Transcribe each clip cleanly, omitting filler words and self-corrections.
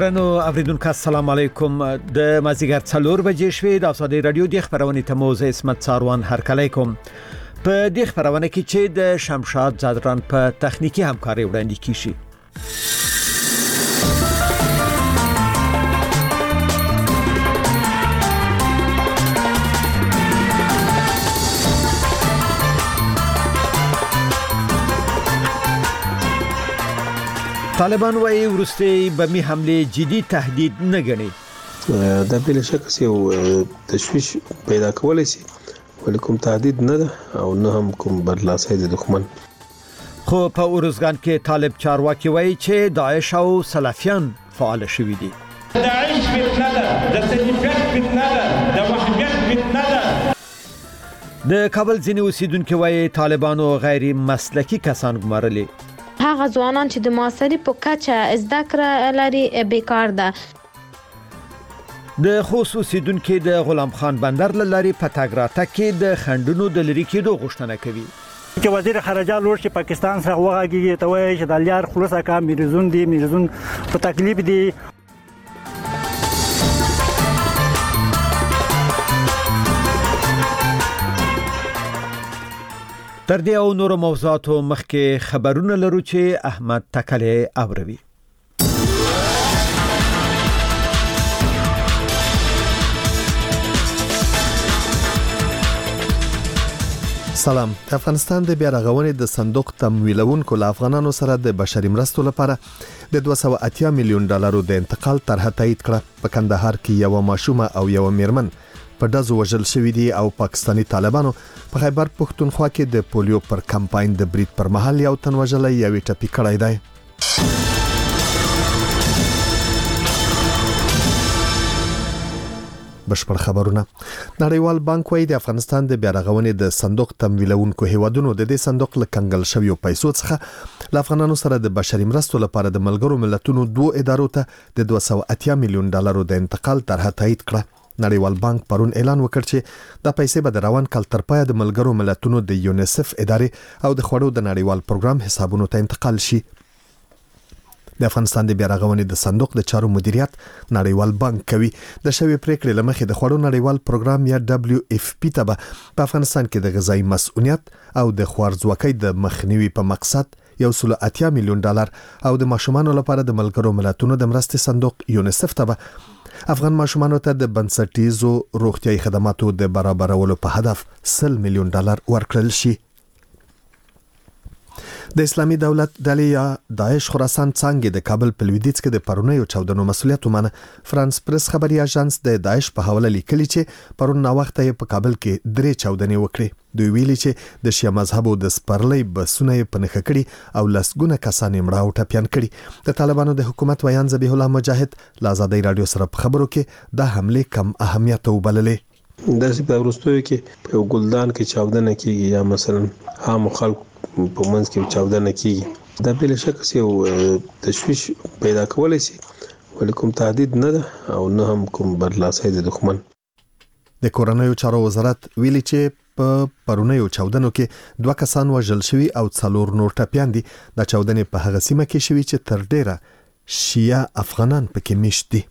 درنو اوریدونکو السلام علیکم د مازیګر 4 بجې شوې د افسانې رادیو د خبرونه ته موزه اسمت ساروان هرکلی کوم په دې خبرونه کې چې د شمشاد زادران په تخنیکی همکاري وړاندې کیږي. طالبان وايي ورسته بمی حمله جدي تهدید نه ګڼي. دا بل شک یو تشویش پیدا کولای شي ولیکم تهدید نه ده او نه هم کوم برلاسي د دښمن. خو په اورزګان کې طالب چارواکي وايي چې داعش او سلفیان فعال شوي دي. داعش فتنه ده، د سلفیت فتنه ده، د وحدت فتنه ده. د کابل ځینې اوسیدونکو وايي طالبانو غیر مسلکی کسان ګمارلي. هغه ځوانان چې د معاصري په کچه زده کړه لري بیکار ده. د خصوصي دونکو د غلام خان بندر لاري په تاګراته کې د خندونو د لری کېدو غوښتنه کوي. چې وزیر خارجه لور چې پاکستان سره وغږیږي ته وایي چې د لیار خلاصه کا میرزون په تکلیف دي. تر دې او نور موضوعاتو مخکې خبرونه لرو چې احمد تکلی اوروي. سلام. د افغانستان د بیا رغونې د صندوق تمویلونکو له افغانانو سره د بشري مرستو لپاره د 280 میلیون ډالرو د انتقال طرحه تایید کړه. په کندهار کې یو ماشومه او یو میرمن په دزو وژل شوې دي او پاکستانی طالبانو په خیبر پښتونخوا کې د پولیو پر کمپاین د برید پر مهال یو تن وژلې یو ټپي کړی دی. بشپړ خبرونه. نړیوال بانک وايي د افغانستان د بیا رغونې د صندوق تمویلونکو هیوادونو د دې صندوق له کنګل شویو پیسو څخه ل افغانانو سره د بشري مرستو لپاره د ملګرو ملتونو 2 ادارو ته د 280 میلیون ډالرو د انتقال طرحه تایید کړه. نړیوال بانک پرون اعلان وکړ چې د پیسې به د روان کال تر پایه د ملګرو ملتونو د یونیسف ادارې او د خوړو د نړیوال پروګرام حسابونو ته انتقال شي. د افغانستان د بیا رغونې د صندوق د چارو مدیریت نړیوال بانک کوي. د شوی پریکړې لمخې د خوړو نړیوال پروګرام یا WFP ته په افغانستان کې د غذایی مسؤلیت او د خوارځواکۍ د مخنیوي په مقصد 180 میلیون ډالر او د ماشومانو لپاره د ملګرو ملتونو د مرستې صندوق یونیسف ته افغان ماشومانو ته د بنسټیزو روغتیايي خدماتو د برابرولو په هدف 100 میلیون ډالر ورکړل شي. د اسلامي دولت ډلې یا داعش خراسان څنګه د کابل په لویدیځ کې د پرونیو چاودنو مسؤلیت ومنه. فرانس پریس خبري اژانس د داعش په حواله لیکلي چې پرون نا وخت یې په کابل کې 3 چاودنې وکړې. دوی ویلي چې د شیعه مذهبو د سپرلۍ بسونه په نخښه کړي او لسګونه کسان یې مړه او ټپيان کړي. د طالبانو د حکومت ویان ذبیح الله مجاهد له آزادۍ رادیو سره په خبرو کې د حمله کم اهمیت وبللې. د سپه ورستوي کې په ګلدان کې چاودنه کیږي یا مثلا عام خلک په منځ کې چاودنه کیږي. دا بل شک یو تشویش پیدا کولای شي ولیکم تهدید نه ده او نه هم کوم برلاسي د دښمن. د کورنیو چارو وزارت ویلي چې په پرونیو چاودنو کې 2 کسان وژل شوي او 4 نور ټپيان دي. د چاودنې په هغه سیمه کې شوي چې تر ډیره شیعه افغانان پکې میشت دي.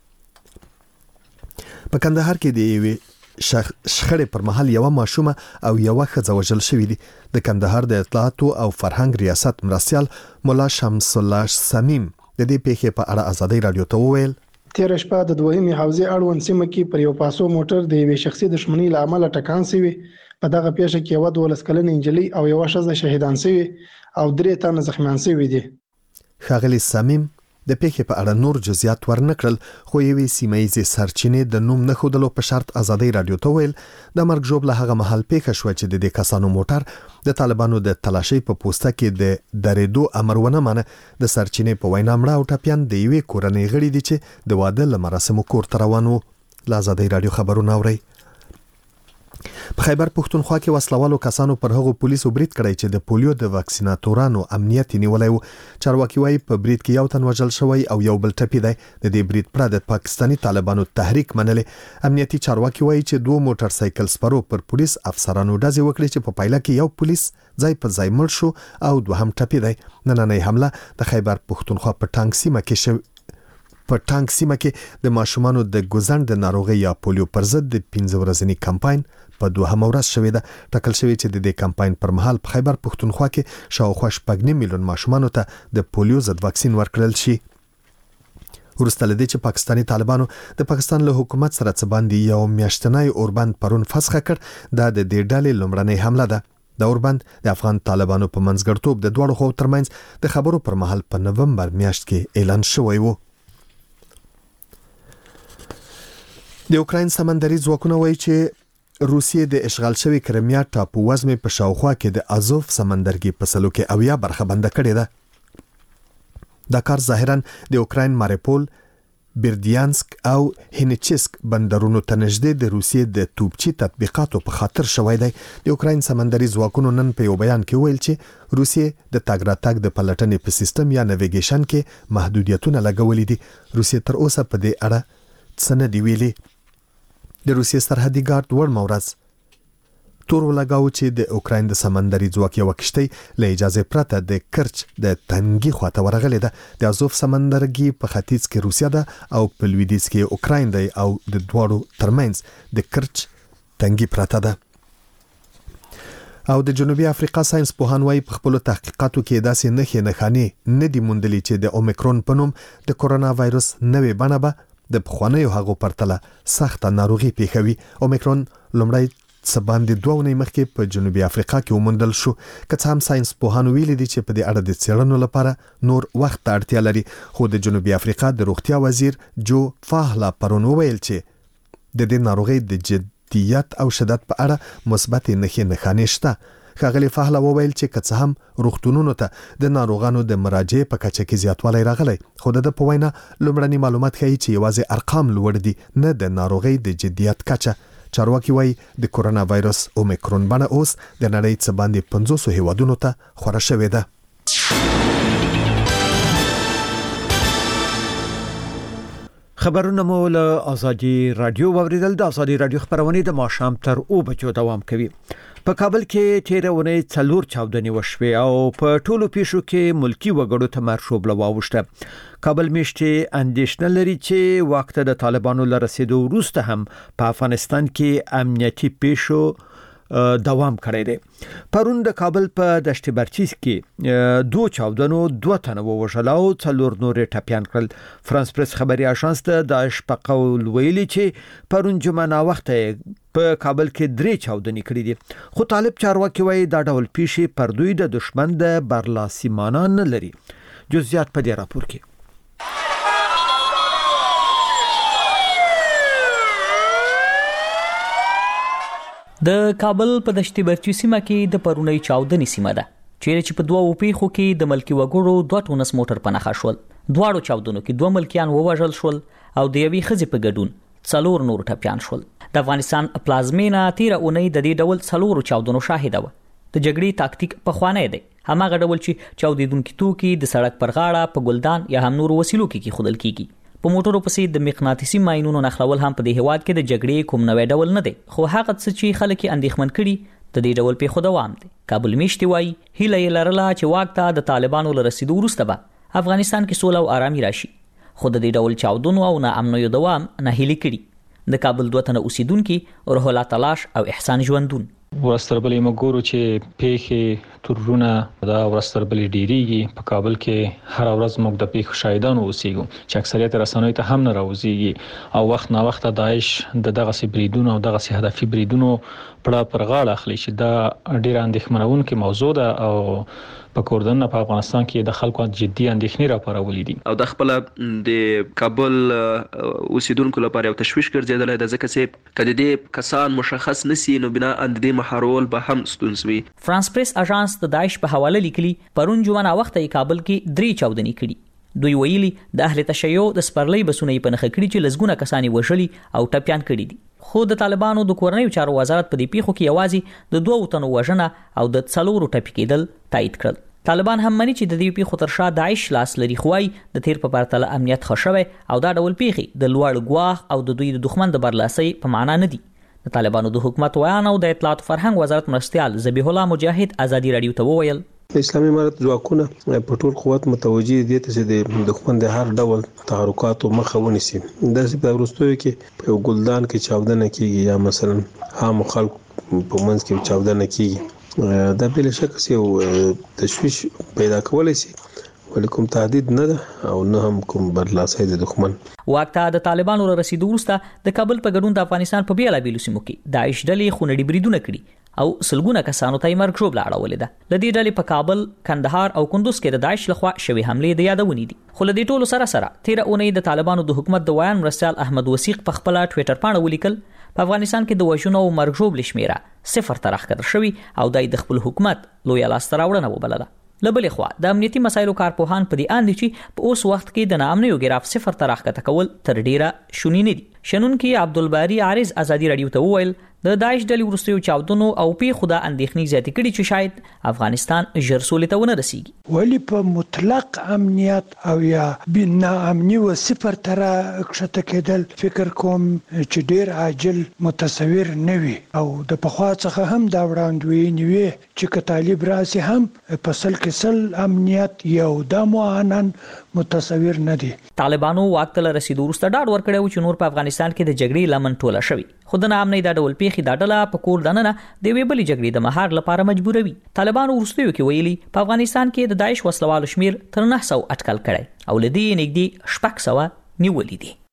په کندهار کې دی شخړې پر مهال یو ماشومه او یو ښځه وژل شوې دي. د کندهار د اطلاعات او فرهنګ ریاست مرستيال مولا شمس الله سمیم د دې پیښې په اړه آزادۍ رادیو ته وویل. تیر شپه د دوهمې حوزې اړوند سیمه کې پر یو پاسو موټر د یوې شخصي دښمنۍ له امله ټکان شوی. په دغه پیښه کې یو 12 کلنه انجلۍ او یو ښځه شهیدان شوي او 3 تنه زخمیان شوي دي. ښاغلي سمیم د پیښې په اړه نور جزئیات ورنکړل خو یوې سیمایي سرچینې د نوم نه خودلو په شرط آزادۍ رادیو ته ویل د مرګ ژوبله هغه محل پیښه شو چې د دې کسانو موټر د طالبانو د تلاشي په پوسټه کې د درېدو امر ونه منه. د سرچینې په وینا مړه او ټپيان د یوې کورنۍ غړي دي چې د واده لمراسمو کور ته روان وو. آزادۍ رادیو خبرونه اوري. په خیبر پښتونخوا کې وسلوالو کسانو پر هغو پولیسو برید کړی چې د پولیو د واکسیناتورانو امنیت نیولای وو. چارواکي وايي په برید کې یو تن وژل شوی او یو بل ټپي دی. د دې برید پر د پاکستانی طالبانو تحریک منلې. امنیتي چارواکي وايي چې 2 موټر سایکل سپرو پر پولیس افسرانو ډزې وکړي چې په پایله کې یو پولیس ځای په ځای مړ شو او 2 ټپي دی. نننۍ حمله د خیبر پښتونخوا په ټانګ سیمه کې په ټانک سیمه کې د ماشومانو د ګوزند ناروغي یا پولیو پر ضد د 15 ورځنی کمپاین په 2 ورځ شوې ده. ټاکل شوی چې د دې کمپاین پر مهال په خیبر پښتونخوا کې شاوخوا 2 میلیون ماشومانو ته د پولیو ضد واکسین ورکړل شي. ورسته لدې چې پاکستانی طالبانو د پاکستان له حکومت سره څه باندې یو میاشتنی اوربند پرون فسخ کړ، دا د دې ډلې لومړنۍ حمله ده. د اوربند د افغان طالبانو په منځګړیتوب د دوه خو ترمنځ د خبرو پر مهال په نومبر میاشت کې اعلان شوی و. د اوکراین سمندري ځواکونه وایي چې روسیې د اشغال شوی کرمیا ټاپو وزمې په شاوخوا کې د ازوف سمندرګي په سلو کې اویا برخه بنده کړې ده. دا کار ظاهرا د اوکراین ماریپول، بیردیانسک او هینچسک بندرونو ته نږدې د روسیې د توپچي تطبیقاتو په خاطر شوی دی. د اوکراین سمندري ځواکونو نن په یو بیان کې ویل چې روسیې د تګ راتګ د پلټنې په سیستم یا نیویګیشن کې محدودیتونه لګولې دي. روسیې تر اوسه په دې اړه څه نه دی ویلي. د روسیې سرحدي ګارد ور مورز تور ولګاو چې د اوکراین د سمندري ځواک یو کشتۍ له اجازه پرته د کرچ د تنګي خواته ورغلې ده. د ازوف سمندرګي په ختیځ کې روسیا ده او په لویدیځ کې اوکراین دی او د دواړو ترمنځ د کرچ تنګي پرته ده. او د جنوبي افریقا ساينس پوهان وايي په خپل تحقیقاتو کې داسې نښې نه دي موندلي چې د اومیکرون په نوم د کورونا وایروس نوې بڼه به د پخوانیو هغو پرتله سخته ناروغي پیښوي. اومیکرون لومړی څه باندې 2 ونې مخکې په جنوبي افریقا کې وموندل شو. که څه هم ساينس پوهانو ویلي دي چې په دې اړه د څېړنو لپاره نور وخت ته اړتیا لري، خو د جنوبي افریقا د روغتیا وزیر جو فاهلا پرون وویل چې د دې ناروغي د جدیت او شدت په اړه مثبت نښې شته. ښاغلي فاهلا وویل چې که څه هم روغتونونو ته د ناروغانو د مراجعې په کچه کې زیاتوالی راغلی، خو د په وینا لومړني معلومات ښیي چې یوازې ارقام لوړ دي، نه د ناروغي د جدیت کچه. چارواکي وایي د کورونا وایروس اومیکرون بڼه اوس د نړۍ څه باندې 500 هیوادونو ته خوره شوې ده. خبرونه مو له ازادي رادیو واوریدل. د ازادي رادیو خبرونه د ماښام تر 2 بجو دوام کوي. په کابل کې تیرونه 4 چاودنې وشوي او په ټولو پیښو کې ملکی وګړو ته مرشوب لواوښته. کابل میشته اندیشنه لري چې وخت د طالبانو لرسیدو وروسته هم په افغانستان کې امنیتي پیښو دوام کړی دی. پرون د کابل په دشت برچیس کې 2 چاودنو 2 تنه ووژل او 4 نور ټپيان کړل. فرانس پریس خبري اژانس ته داعش په قول ویلي چې پرون جمعه نا وخت په کابل کې 3 چاودنې کړې دي، خو طالب چارواکي وایي دا ډول پیښې پر دوی د دشمن د برلاسي معنا نه لري. جزئیات په دې راپور کې. د کابل په دشتي برچی سیمه کې د پرونی چاودنې سیمه ده چې په 2 پیښو کې د ملکی وګړو 2 ټونس موټر پناخه شول. دواړو چاودنو کې 2 ملکیان ووژل شول او د یوې ښځې په ګډون 4 نور ټپيان شول. د افغانستان پلازمینه تیر اونۍ د دې ډول 4 چاودنو شاهده و. د جګړې تاکتیک په خوانه دی، هماغه ډول چې چاودیدونکو توکي د سړک پر غاړه په ګلدان یا هم نور وسیلو کې خودل کیږي. په موټرو پسې د مغناطیسي ماینونو نخلول هم په دې هواد کې د جګړې کوم نوې ډول نه دی، خو هغه څه چې خلک یې اندېښمن کړي د دې ډول په خو دوام دی. کابل میشتي وایي هیله یې لرله چې واک ته د طالبانو لرسیدو وروسته به افغانستان کې سوله او آرامي راشي، خو د دې ډول چاودنو او ناامنیو دوام ناهیلي کړي. د کابل 2 تنه اوسیدونکو روح الله تلاش او احسان ژوندون ورستربلې مګورو چې پیښې ترونه دا ورستربلې ډیریږي. په کابل کې هر ورځ موږ د پیښو شاهدانو اوسېږو چې اکثریت رسنیو ته هم نه راوځي او وخت نا وخت داعش دغه سي بریدونو او دغه سي هدفي بریدونو پر غاړه اخلي چې دا ډیر اندېښمنونکې موضوع ده او په کوردن په افغانستان کې د خلکو جدي اندېښنې راپارولې دي او د خپل د کابل اوسیدونکو لپاره یو تشویش ګرځیدل د ځکه چې کله دې کسان مشخص نسی نو بنا اند دې محرول به هم ستونزوي. فرانس پریس اژانس د داعش په حواله لیکلي پرون جمعه نا وخت کابل کې 3 چاودنې کړي. دوی ویلي د اهل تشیع د سپرلۍ بسونه په نخ کړي چې لزګونه کسانی وژلي او ټپيان کړي دي. خو د طالبانو د کورنیو چارو وزارت په دې پیښو کې یوازې د 2 تنو وژنه او د 4 ټپي کېدل تایید کړل. طالبان هم مني چې د دې پیښو تر شا داعش لاس لري، خوای د تیر په پرتله امنیت خوشوي او دا ډول پیښې د لوړ ګواښ او د دوی د دښمن د برلاسي په معنا نه دي. د طالبانو د حکومت ویان او د اطلاعات فرهنګ وزارت مرستيال ذبیح الله مجاهد ازادي رادیو ته وویل د اسلامي امارت ځواکونه په ټول قوت متوجي دي چې د دښمن د هر ډول تحرکاتو مخه ونیسي. د وروستیو کې په ګلدان کې چاودنه کیږي یا مثلا عام خلک په منځ کې چاودنه کیږي، دا بل شک یو تشویش پیدا کولای شي، ولیکم تهدید نه ده او نه هم کوم برلاسي د دښمن. واکته د طالبانو رسیدو وروسته د کابل په ګډون د افغانستان په بیلابیلو سیمو کې داعش ډلې خونړي بریدونه کړي او سلګونه کسانو ته مرګ ژوبله اړولې ده. د دې ډلې په کابل، کندهار او کندوز کې د داعش لخوا شوې حملې د یادونې دي. خو له دې ټولو سره تیر اونۍ د طالبانو د حکومت د ویان مرستیال احمد وثیق په خپل ټوئیټر باندې ولیکل په افغانستان کې د وژنو او مرګ ژوبلې شمیره 0 ته راښکته شوې او د خپل حکومت لوی لاسته راوړنه وبلله. لبلې خوا د امنیتي مسایلو کارپوهان په دې اند دي چې په اوس وخت کې د ناامنیو ګراف 0 ته راښکته کول تر ډیره شونی نه دي. شنونکي عبدالباری عارض ازادي رادیو ته وویل د داعش ډلې وروستیو چاودنو او پیښو د اندېښنې زیاتې کړي چې شاید افغانستان ژر سولې ته ونه رسیږي. ولی په مطلق امنیت او یا بنا امنی و 0 ته راښکته کېدل فکر کوم چې ډیر عاجل متصور نه وي او د پخوا څخه هم دا وړاندوینې وي چې که طالب راسي هم په سل کې سل امنیت یو د معانن متصور نه دي. طالبانو واک ته رسیدو وروسته ډاډ ورکړی چې نور په افغانستان کې د جګړې لمن ټوله شوی، خو د ناامنۍ دا ډول پیښې دا ډله په کور دننه د یوې بلې جګړې د مهار لپاره مجبوروي. طالبانو وروستیو کې ویلي په افغانستان کې د داعش وسلوالو شمیر تر 900 اټکل کړی او لدې نږدې 600 نیولې دي.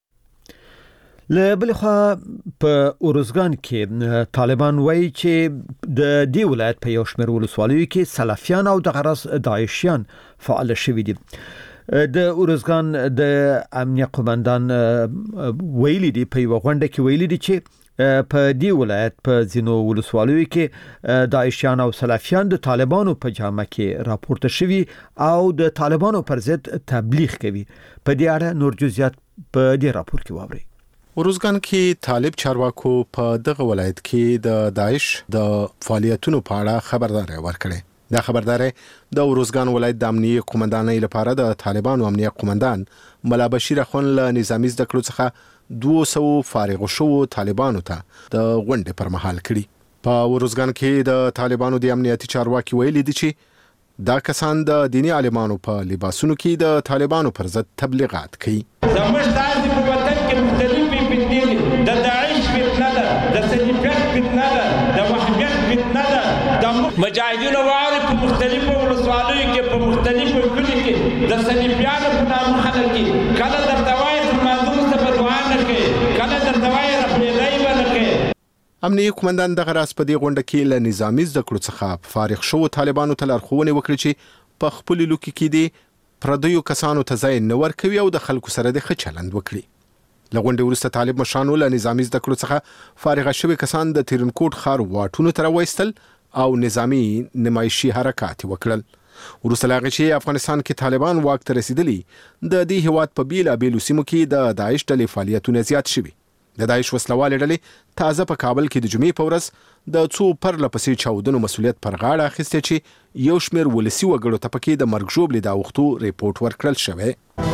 له بل خوا په اورزګان کې طالبان وایي چې د دې ولایت په یو شمېر ولسوالیو کې سلفیان او د غرض داعشیان فعال شوي دي. د اورزګان د امنیت قومندان ویلي دي په یو غونډه کې ویلي دي چې په دې ولایت په ځینو ولسوالیو کې داعشیان او سلفیان د طالبانو په جامه کې راپورته شوي او د طالبانو پر ضد تبلیغ کوي. په دې اړه نور جزئیات په دې راپور کې واورئ. اورزګان کې طالب چارواکو په دغه ولایت کې د داعش د فعالیتونو په اړه خبرداري ورکړه. دا خبرداري د اورزګان ولایت د امنیت قومندانۍ لپاره د طالبانو امنیت قومندان ملا بشیر اخون له نظامی زده کړو څخه 200 فارغ شو طالبانو ته د غونډې پر مهال کړي. په اورزګان کې د طالبانو د امنیتي چارواکي ویلي دي چې دا کسان د دینی عالمانو په لباسونو کې د طالبانو پر ضد تبلیغات کوي. زموږ تاسو په وطن کې مختلفې فتنې دي، د داعش فتنه ده، د سلفیت فتنه ده، د وحدت فتنه ده، د مجاهدینو واره په مختلفو ولسوالیو کې په مختلفو کلیو کې د سلفیانو په نامه خلک کې کله درته وایي تر مازون څخه بدوان نه کوي، کله درته وایي رپلېدای به نه کوي. امنیت قومندان دغه راز په دې غونډه کې له نظامی زده کړو څخه فارغ شو طالبانو ته لارښوونې وکړي چې په خپل لوکي کې دي پردیو کسانو ته ځای نه ورکوي او د خلکو سره د ښه چلند وکړي. له غونډې وروسته طالب مشرانو له نظامی زده کړو څخه فارغ شوي کسان د تیرنکوټ ښار واټونو ته راوایستل او نظامی نمایشي حرکات وکړل. وروسته لا چې افغانستان کې طالبان واک ته رسیدلی د دې هیواد په بیلابیلو سیمو کې د داعش ډلې فعالیتونه زیات شوي. د داعش وسلوالې ډلې تازه په کابل کې د جمعې په ورځ د څو پرله پسې چاودنو مسؤلیت پر غاړه اخیسته چې یو شمېر ولسي وګړو ته پکې د مرګ ژوبلې د اوښتو ریپورت ورکړل شوی.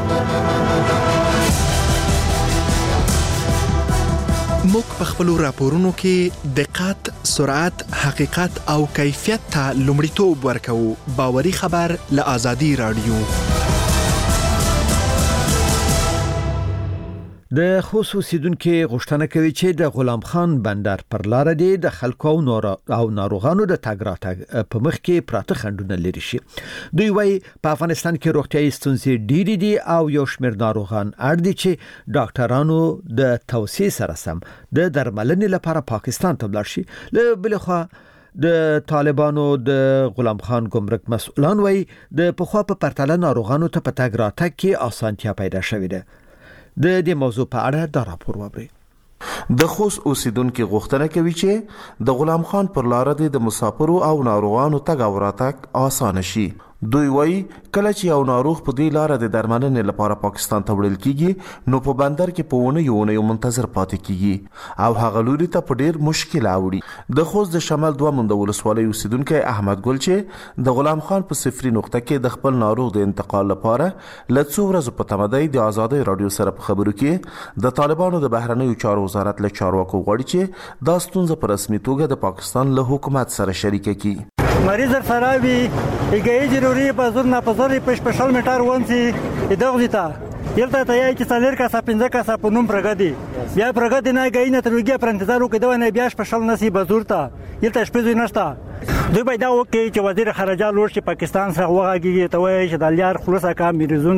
موږ په خپل راپورونو کې دقت، سرعت، حقیقت او کیفیت ته لومړیتوب ورکوو. باوري خبر له آزادي رادیو. د خصوصیدونکو غوښتنه کوي چې د غلام خان بندر پر لار دی د خلکو او ناروغانو د تګ راتګ په مخ کې پراته خنډونه لري شي. دوی وايي په افغانستان کې روغتیايي ستونزې ډېرې دي او یو شمېر ناروغان اړ دي چې ډاکټرانو د توصیې سره سم د درملنې لپاره پاکستان ته ولاړ شي. له بل خوا د طالبانو د غلام خان ګمرک مسؤلان وايي د پخوا په پرتله ناروغانو ته په تګ راتګ کې اسانتیا پیدا شوې ده. د دې موضوع په اړه دا راپور وبرئ. د خوست اوسیدونکو غوښتنه کوي چې د غلام خان پر لار د مسافرو او ناروغانو تګ او راتګ آسان شي. دوی وایي کله چې یو ناروغ په دې لار د درملنې لپاره پاکستان ته وړل کیږي نو په بندر کې په ونه منتظر پاتې کیږي او هغه لوري ته په ډیر مشکل اوړي. د خوست د شمال 2 مند ولسوالۍ اوسیدونکو احمد ګل چې د غلام خان په صفري نقطه کې د خپل ناروغ د انتقال لپاره لڅو ورځې په تمدید د آزادي رادیو سره په خبرو کې د طالبانو د بهرنیو چارو وزارت له چارواکو غواړي چې دا ستونزه په رسمي توګه د پاکستان له حکومت سره شریک کړي. مریض سراوی ایګی ضروري بازور نه پزوري په سپیشل میټر ونسي دغه یلته ته یای چې څلور کا سپینځه کا سپ نوم پرګدي بیا پرګدي نه غي نه ترګي پر انتظار وکړي دا نه بیا سپیشل نسی بازورته یلته شپږ نشته دوی پیدا وکړي چې وزیر خارجه لور چې پاکستان سره وغږیږي ته وایي چې د لیار خلاصه کا میرزون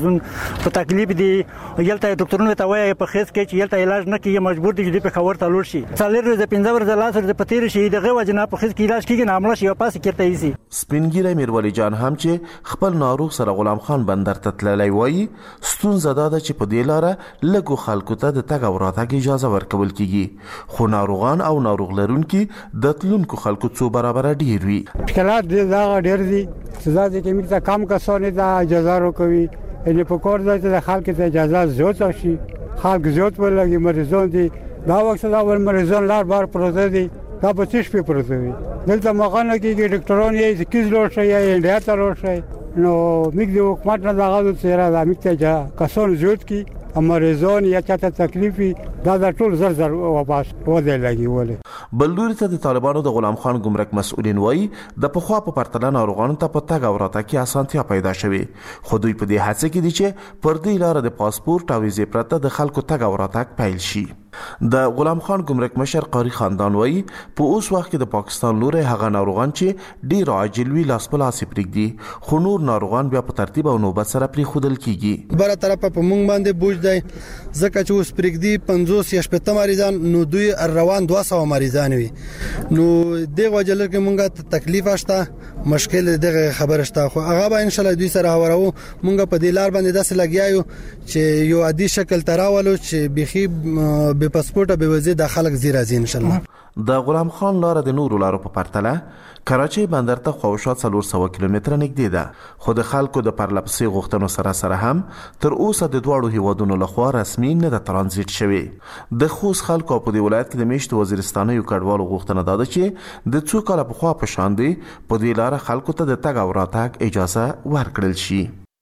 په تکلیف دي یلته ډاکټرونو ته وایي په خېس کې چې یلته علاج نه کیږي مجبور دي چې په خبر ته لور شي څلور ورځې 15 ورځې لاس ورځې پتیر شي دغه وجنه په خېس کې علاج کیږي نامله شي واپس کېته ایسي سپینګیری میرولی جان هم چې خپل ناروغ سره غلام خان بندر ته تللی وایي ستونزه دا ده چې په دې لاره لږو خلکو ته د تګ او راتګ اجازه ورکول کیږي خو ناروغان او ناروغ لرونکي د تلونکو خلکو څو برابر ډیر وي مشکلات دې دا ډیر دي سزا دې کې موږ کم کسانه دا اجازه ورکوي ان په کور ځای ته خلک ته اجازه زیات شي خلک زیات ولګي مریضان دي دا وخت دا ول مریضان لار بار پروت دي دا په تیش په پروت دي دلته مغانه کې ډاکټران یې کیز لور شي یا انډیا ته لور شي نو موږ د حکومت نه دغه سره د موږ ته کسان زیات کی مریضان یا چاته تکلیفي دا ټول زر واپس وځي لګي ولې بلدوري ته د طالبانو د غلام خان ګمرک مسؤلین وایي د پخوا په پرتله ناروغانو ته په تګ او راتګ کې اسانتیا پیدا شوې خو دوی په دې هڅه کې دي چې پر دې لار د پاسپورت او ویزې پرته د خلکو تګ او راتګ پیل شي د غلام خان ګمرک مشر قاری خاندان وایي په اوس وخت کې د پاکستان لوري هغه ناروغان چې ډیر عاجل وی لاس په لاس پرېږدي خو نور ناروغان بیا په ترتیب او نوبت سره پرېښودل کیږي بل طرف په مونږ باندې بوج دی ځکه چې اوس پرېږدي 50 یا 70 مریضان نو دوی روان 200 مریضان وي نو دغه وجل کې مونږه تکلیف شته مشکل دغه خبره شته خو هغه به ان شاء الله دوی سره هورو مونږ په دې لار باندې داسې لګیایو چې یو عادي شکل تراولو چې بيخي به پاسپورت به وزې د خلک زیرا زی ان شاء الله د غلام خان لار د نورو لارو په پرتله کراچۍ بندر ته خواوشات 400 کیلومتره نږدې ده خو د خلکو د پرلپسې غوښتنو سره هم تر اوسه د دواړو هیوادونو لخوا رسمي نه د ترانزیت شوی د خوست خلکو په دې ولایت کې د میشت وزیرستاني کډوالو غوښتنه ده چې د څو کال په خوا په شان دي په دې لار خلکو ته د تګ او راتګ اجازه ورکړل شي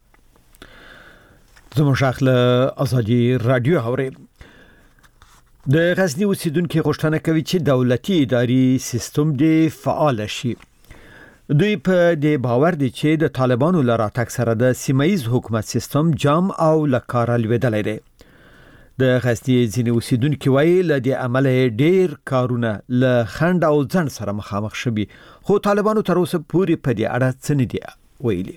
زموږ شاخله ازادي رادیو اوري د غزنی اوسیدونکو غوښتنه کوي چې دولتي اداري سیستم دې فعال شي دوی په دې باور دي چې د طالبانو لپاره تک سره د سیمایي حکومت سیستم جام او لکاره لویدلې ده د غزنی ځینې اوسیدونکو وایي ل دې عمل ډیر کارونه ل خند او ځن سره مخامخ شوي خو طالبانو تر اوسه پورې په دې اړه څه نه دي ویلي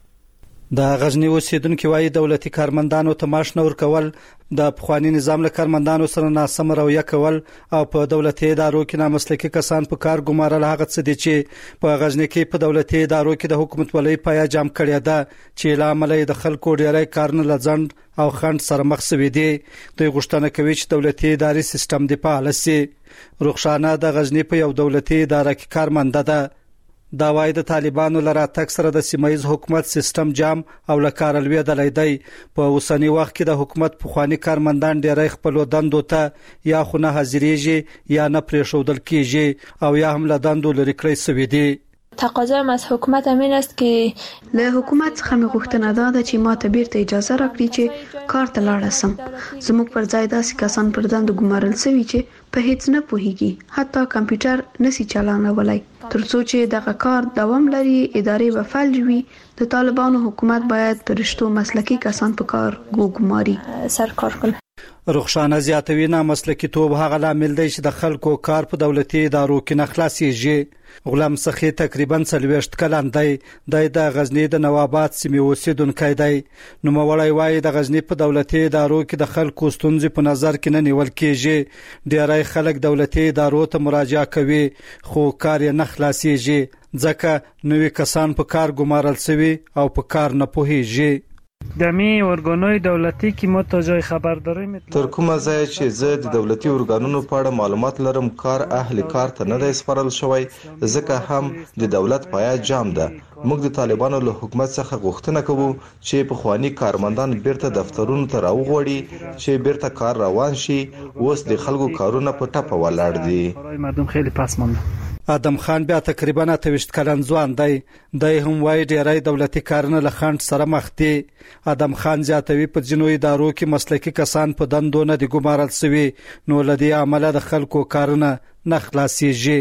د غزنی اوسیدونکو وايي دولتي کارمندانو ته معاش نه ورکول د پخوانی نظام له کارمندانو سره ناسم رویه کول او په دولتي ادارو کې نامسلکي کسان په کار ګمارل هغه څه دي چې په غزنی کې په دولتي ادارو کې د حکومت ولې پایا جام کړی ده چې لامل د خلکو ډیری کارونه لځند او خند سره مخ شوي دي دوی غوښتنه کوي چې دولتي اداري سیستم د فعال شي رخصانه د غزنی په یو دولتي اداره کې کارمنده ده دا وایي د طالبانو لپاره تک سره د سیمایي حکومت سیستم جام او لکار لویدلې دی په اوسنی وخت کې د حکومت پخوانی کارمندان ډیری خپل دندو ته یا خونه حاضرېږي یا نه پرېښودل کیږي او یا هم له دندو لري کړی شوی دي تقاضایم از حکومت همین است که له حکومت څخه مې غوښتنه ده چې ما ته بیرته اجازه راکړي چې کار ته لاړ شم زموږ پر ځای داسې کسان پر دندو ګمارل شوي چې په هیڅ نه پوهیږي حتی کمپیوټر نسی چلانولای ترڅو چې دغه کار دوام لري ادارې به فعال وي د طالبانو حکومت باید پرشتو مسلکي کسان په کار ګماري سرکار کړي رخصانه زیاتوي نه مسلکي توب هغه لامل دی چې د خلکو کار په دولتي ادارو کې نه خلاصيږي غلام سخی تقریبا 40 کلن دی د غزنی د نوابات سیمې اوسیدونکی دی نو مولای وای د غزنی په دولتي ادارو کې د خلکو ستونزې په نظر کې نه نیول کېږي ډیری خلک دولتي ادارو ته مراجعه کوي خو کار یې نه خلاصيږي ځکه نوې کسان په کار ګمارل شوی او په کار نه پوهیږي دمی ارګانوي دولتي کې مو ته ځای خبرداري تر کومه ځای چې زه د دولتي ارګانونو په اړه معلومات لرم کار اهل کار ته نه دی سپارل شوی ځکه هم د دولت پایا جام ده موږ د طالبانو له حکومت څخه غوښتنه کوو چې په خواني کارمندان بیرته دفترونو ته راوغوړي چې بیرته کار روان شي اوس د خلکو کارونه په ټاپه ولاړ دي مردم خیلی پسمانده ادم خان بیا تقریبا 28 کلن ځوان دی هم وای ډیری دولتي کارونه له خند سره مخ دي ادم خان زیاتوي په جنوي ادارو کې مسلکي کسان په دندو نه دي ګمارل شوی نو لدی عمله د خلکو کارونه نه خلاصيږي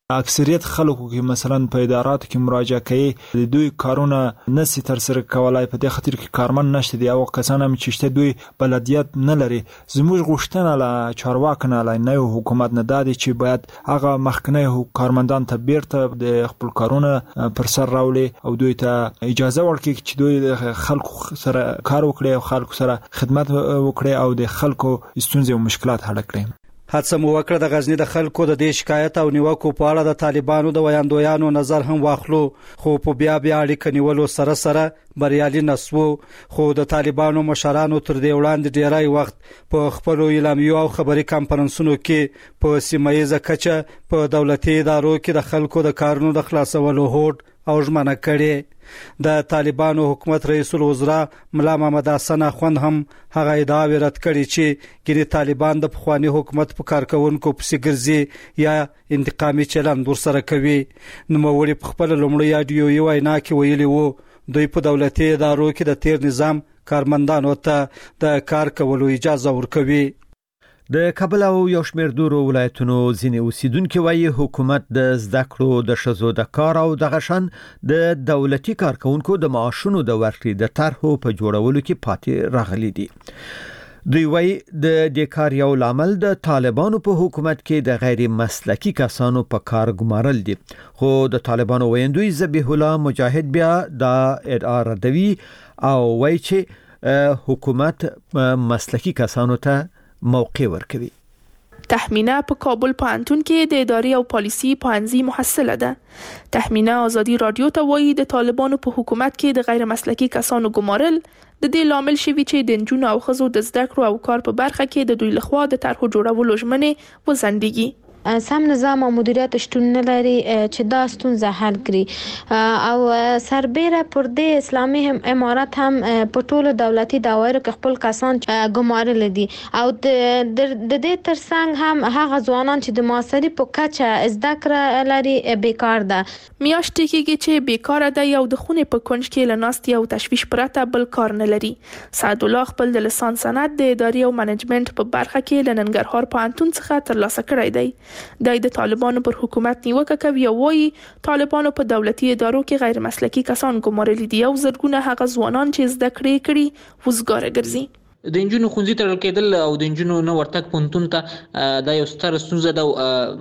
اکثریت خلکو کې مثلا په اداراتو کې مراجعه کوي د دوی کارونه نسی تر سره کولای په دې خاطر کې کارمن نشته دی او کسان هم چې دوی بلدیت نه لري. زموږ غوښتنه له چارواکو نه له نوو حکومت نه ده چې باید هغه مخکنی کارمندان ته بیرته د خپل کارونه پر سر راولي او دوی ته اجازه ورکړي چې دوی خلکو سره کار وکړي او خلکو سره خدمت وکړي او د خلکو ستونزې او مشکلات حل کړي. هڅه مو وکړه د غزنی د خلکو د دې شکایت او نیوکو په اړه د طالبانو د ویاندویانو نظر هم واخلو، خو په بیا اړیکه نیولو سره بریالي نسو. خو د طالبانو مشرانو تر دې وړاندې ډیری وخت په خپل اعلامیو او خبري کانفرنسونو کې په سیمایي کچه په دولتي ادارو کې د خلکو د کارونو د خلاصولو هوډ او ژمنه کړي. د طالبانو حکومت رئیس الوزرا ملا محمد حسن اخوند هم هغه ادعا رد کړي چې ګری طالبان د پخوانی حکومت په کارکونکو پسې ګرځي یا انتقامي چلند ورسره کوي. نو موري په خپل لومړی اډیو یو وینا کې ویلي وو دوی په دولتي ادارو کې د تیر نظام کارمندانو ته د کار کولو اجازه ورکوي. د کابل او یو شمېر دورو ولایتونو ځینې اوسیدونکو وايي حکومت د زده کړو د ښځو د کار او د غشن د دولتي کارکونکو د معاشونو د ورکړې د طرحو په جوړولو کې پاتې راغلي دي. دوی وايي د دې کار یو لامل د طالبانو په حکومت کې د غیر مسلکي کسانو په کار ګمارل دي. خو د طالبانو ویندوی ذبیح الله مجاهد بیا د ادعا ردوي او وايي چې حکومت مسلکي کسانو ته موقع ورکوي. تحمینه په کابل پوهنتون کې د اداري او پالیسي پوهنځي محصله ده. تحمینه آزادي رادیو ته وایي د طالبانو په حکومت کې د غیر مسلکي کسانو ګمارل د دې لامل شوی چې د نجونو او ښځو د زده کړو او کار په برخه کې د دوی لخوا د طرحو جوړولو ژمنې وزندګي. سم نظام او مدیریت شتون نه لري چې دا ستونزه حل کړي او سربېره پر دې اسلامي امارات هم په ټولو دولتي دایرو کې خپل کسان ګمارل دي او د دې ترڅنګ هم هغه ځوانان چې د معاصري په کچه زده کړه لري بیکار ده. میاشتې کېږي چې بیکار ده یو د خونې په کونج کې لناستي او تشویش پرته بل کار نه لري. سعد الله خپل د لسان سند د اداري او منیجمنت په برخه کې لننګرهار پوهنتون څخه ترلاسه کړی دی. د طالبانو پر حکومت نیوکه کوي او وايي طالبانو په دولتي ادارو کې غیر مسلکي کسان ګمارلي دي او زرګونه هغه ځوانان چې زده کړې کړي وزګار ګرځي. د انجونو خونځي تړل کېدل او د انجونو نو ورتګ پونتون ته دا یو ستر ستونزه ده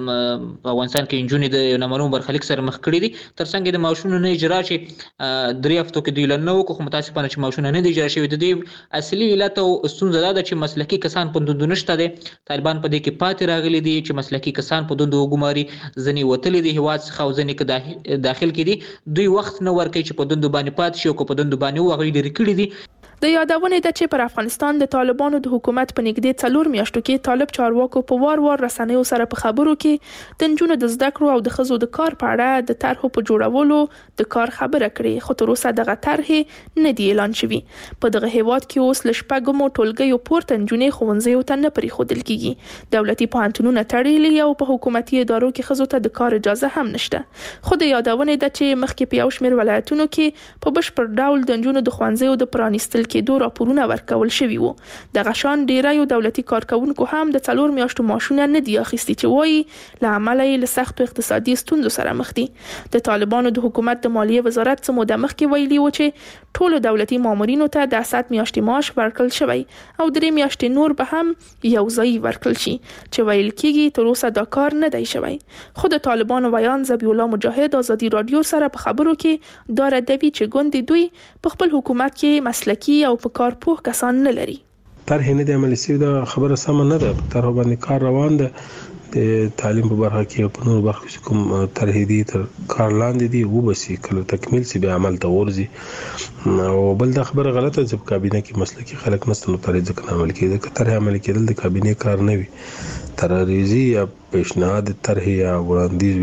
په افغانستان کې انجونې د نامعلوم برخلیک سره مخ کړي دي. ترڅنګ د معاشونو نه اجرا چې درې هفتو کې دوی لنو کو متاسفانه چې معاشونه نه اجرا شوی د دې اصلي علت او ستونزه ده چې مسلکي کسان په دوندو نشته دي. طالبان په دې کې پاتې راغلي دي چې مسلکي کسان په دوندو ګماري ځنی وتلي دي هواد څخه او ځنی کې داخل کې دي. دوی وخت نه ورکوي چې په دوندو باندې پات شي او په دوندو باندې وغوي لري کړي دي. د یادونه ده چې پر افغانستان د طالبانو د حکومت په نږدې 4 میاشتو کې طالب چارواکو په وار رسنیو سره په خبرو کې د نجونو د زده کړو او د ښځو د کار په اړه د طرحو په جوړولو د کار خبره کړې، خو تر اوسه دغه طرحې نه دی اعلان شوی. په دغه هیواد کې اوس لشپږمو ټولګیو پورته نجونې ښوونځیو ته نه پریښودل کیږي. دولتي پوهنتونونه تړلي او په حکومتي ادارو کې ښځو ته د کار اجازه هم نشته. خو د یادونه ده چې مخکې په یو شمېر ولایتونو کې په بشپړ ډول د نجونو د ښوونځیو د پرانیستل کېدو راپورونه ورکول شوي وو. د غشان ډیری دولتي کارکونکو هم د 4 میاشتو معاشونه نه دی اخیستي چې وایي له عمله یې له سختو اقتصادي ستونزو سره مخ دي. د طالبانو د حکومت د مالیې وزارت څخه موده مخکې ویلي و چې ټولو دولتي مامورینو ته د 10 میاشتې معاش ورکړل شوی او 3 میاشتې نور به هم یو ځای ورکړل شي چې ویل کېږي تر اوسه دا کار نه دی شوی. خو د طالبانو ویان ذبیح الله مجاهد آزادي رادیو سره په خبرو کې دا ردوي چې ګوند دوی په خپل حکومت کې مسلکي او په کار پوه کسان نه لري. طرح نه د عملي سي دا خبره سم نه ده. طرح باندې کار روان ده د تعلیم په برخه کې په نور برخه کې کوم طرح دي تر کار لاندې دي و بس کله تکمیل سي به عمل ته ورزي او بل دا خبره غلطه چې په کابینه کې مسلکي خلک نشته نو طرح ځکه عمل کېده که طرح عمل کېدل د کابینه کار نه وي. ترریزي یا پیشنهاد طرح یا وړاندیز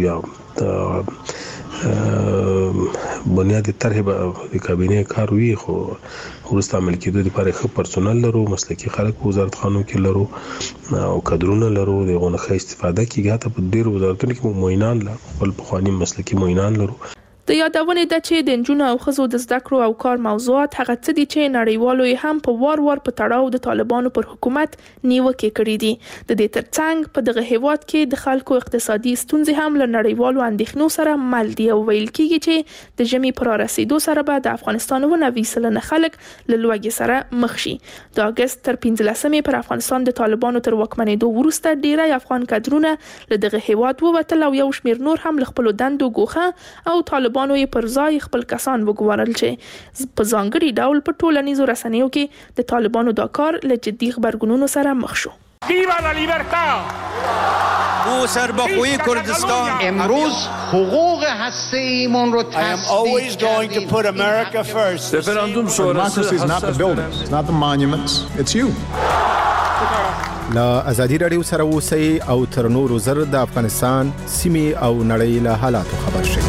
یا بنیاد طرح به د کابینه کار وي خو ورسته عمل کېدو لپاره ښه پرسونل لرو، مسلکي خلک په وزارت خانو کې لرو او کادرونه لرو، دغه نه ښه استفاده کیږي. ته په ډیر وزارتونو کې معینان لا خپل پخوانی مسلکي معینان لرو. د یادونې ده چې د نجونو او ښځو د زده کړو او کار موضوعات هغه څه دي چې نړیوالو یې هم په وار په تړاو د طالبانو پر حکومت نیوکې کړې دي. د دې ترڅنګ په دغه هیواد کې د خلکو اقتصادي ستونزې هم له نړیوالو اندېښنو سره مل دي او ویل کېږي چې د ژمي پر رسیدو سره به د افغانستان 90% خلک له لوږې سره مخ شي. د اگست تر 15 پر افغانستان د طالبانو تر واکمنېدو وروسته ډیری افغان کډرونه له دغه هیواد ووتل او یو شمېر نور هم له خپل دندو ګوښه او طالبانو یې پر ځای خپل کسان وګورل چې په ځانګړي ډول په ټولنیزو رسنیو کې د طالبانو دا کار له جدي خبرګونونو سره مخ شو. Viva la libertad! او سربخوی کردستان امروز حقوق هسته‌ایمون رو I am always going to put America first. Referendum sonrası is not the buildings, it's not the monuments, it's you. لا ازادي رادیو سره اوسئ او تر نورو زر د افغانستان سیمې او نړۍ له حالاتو خبر شئ.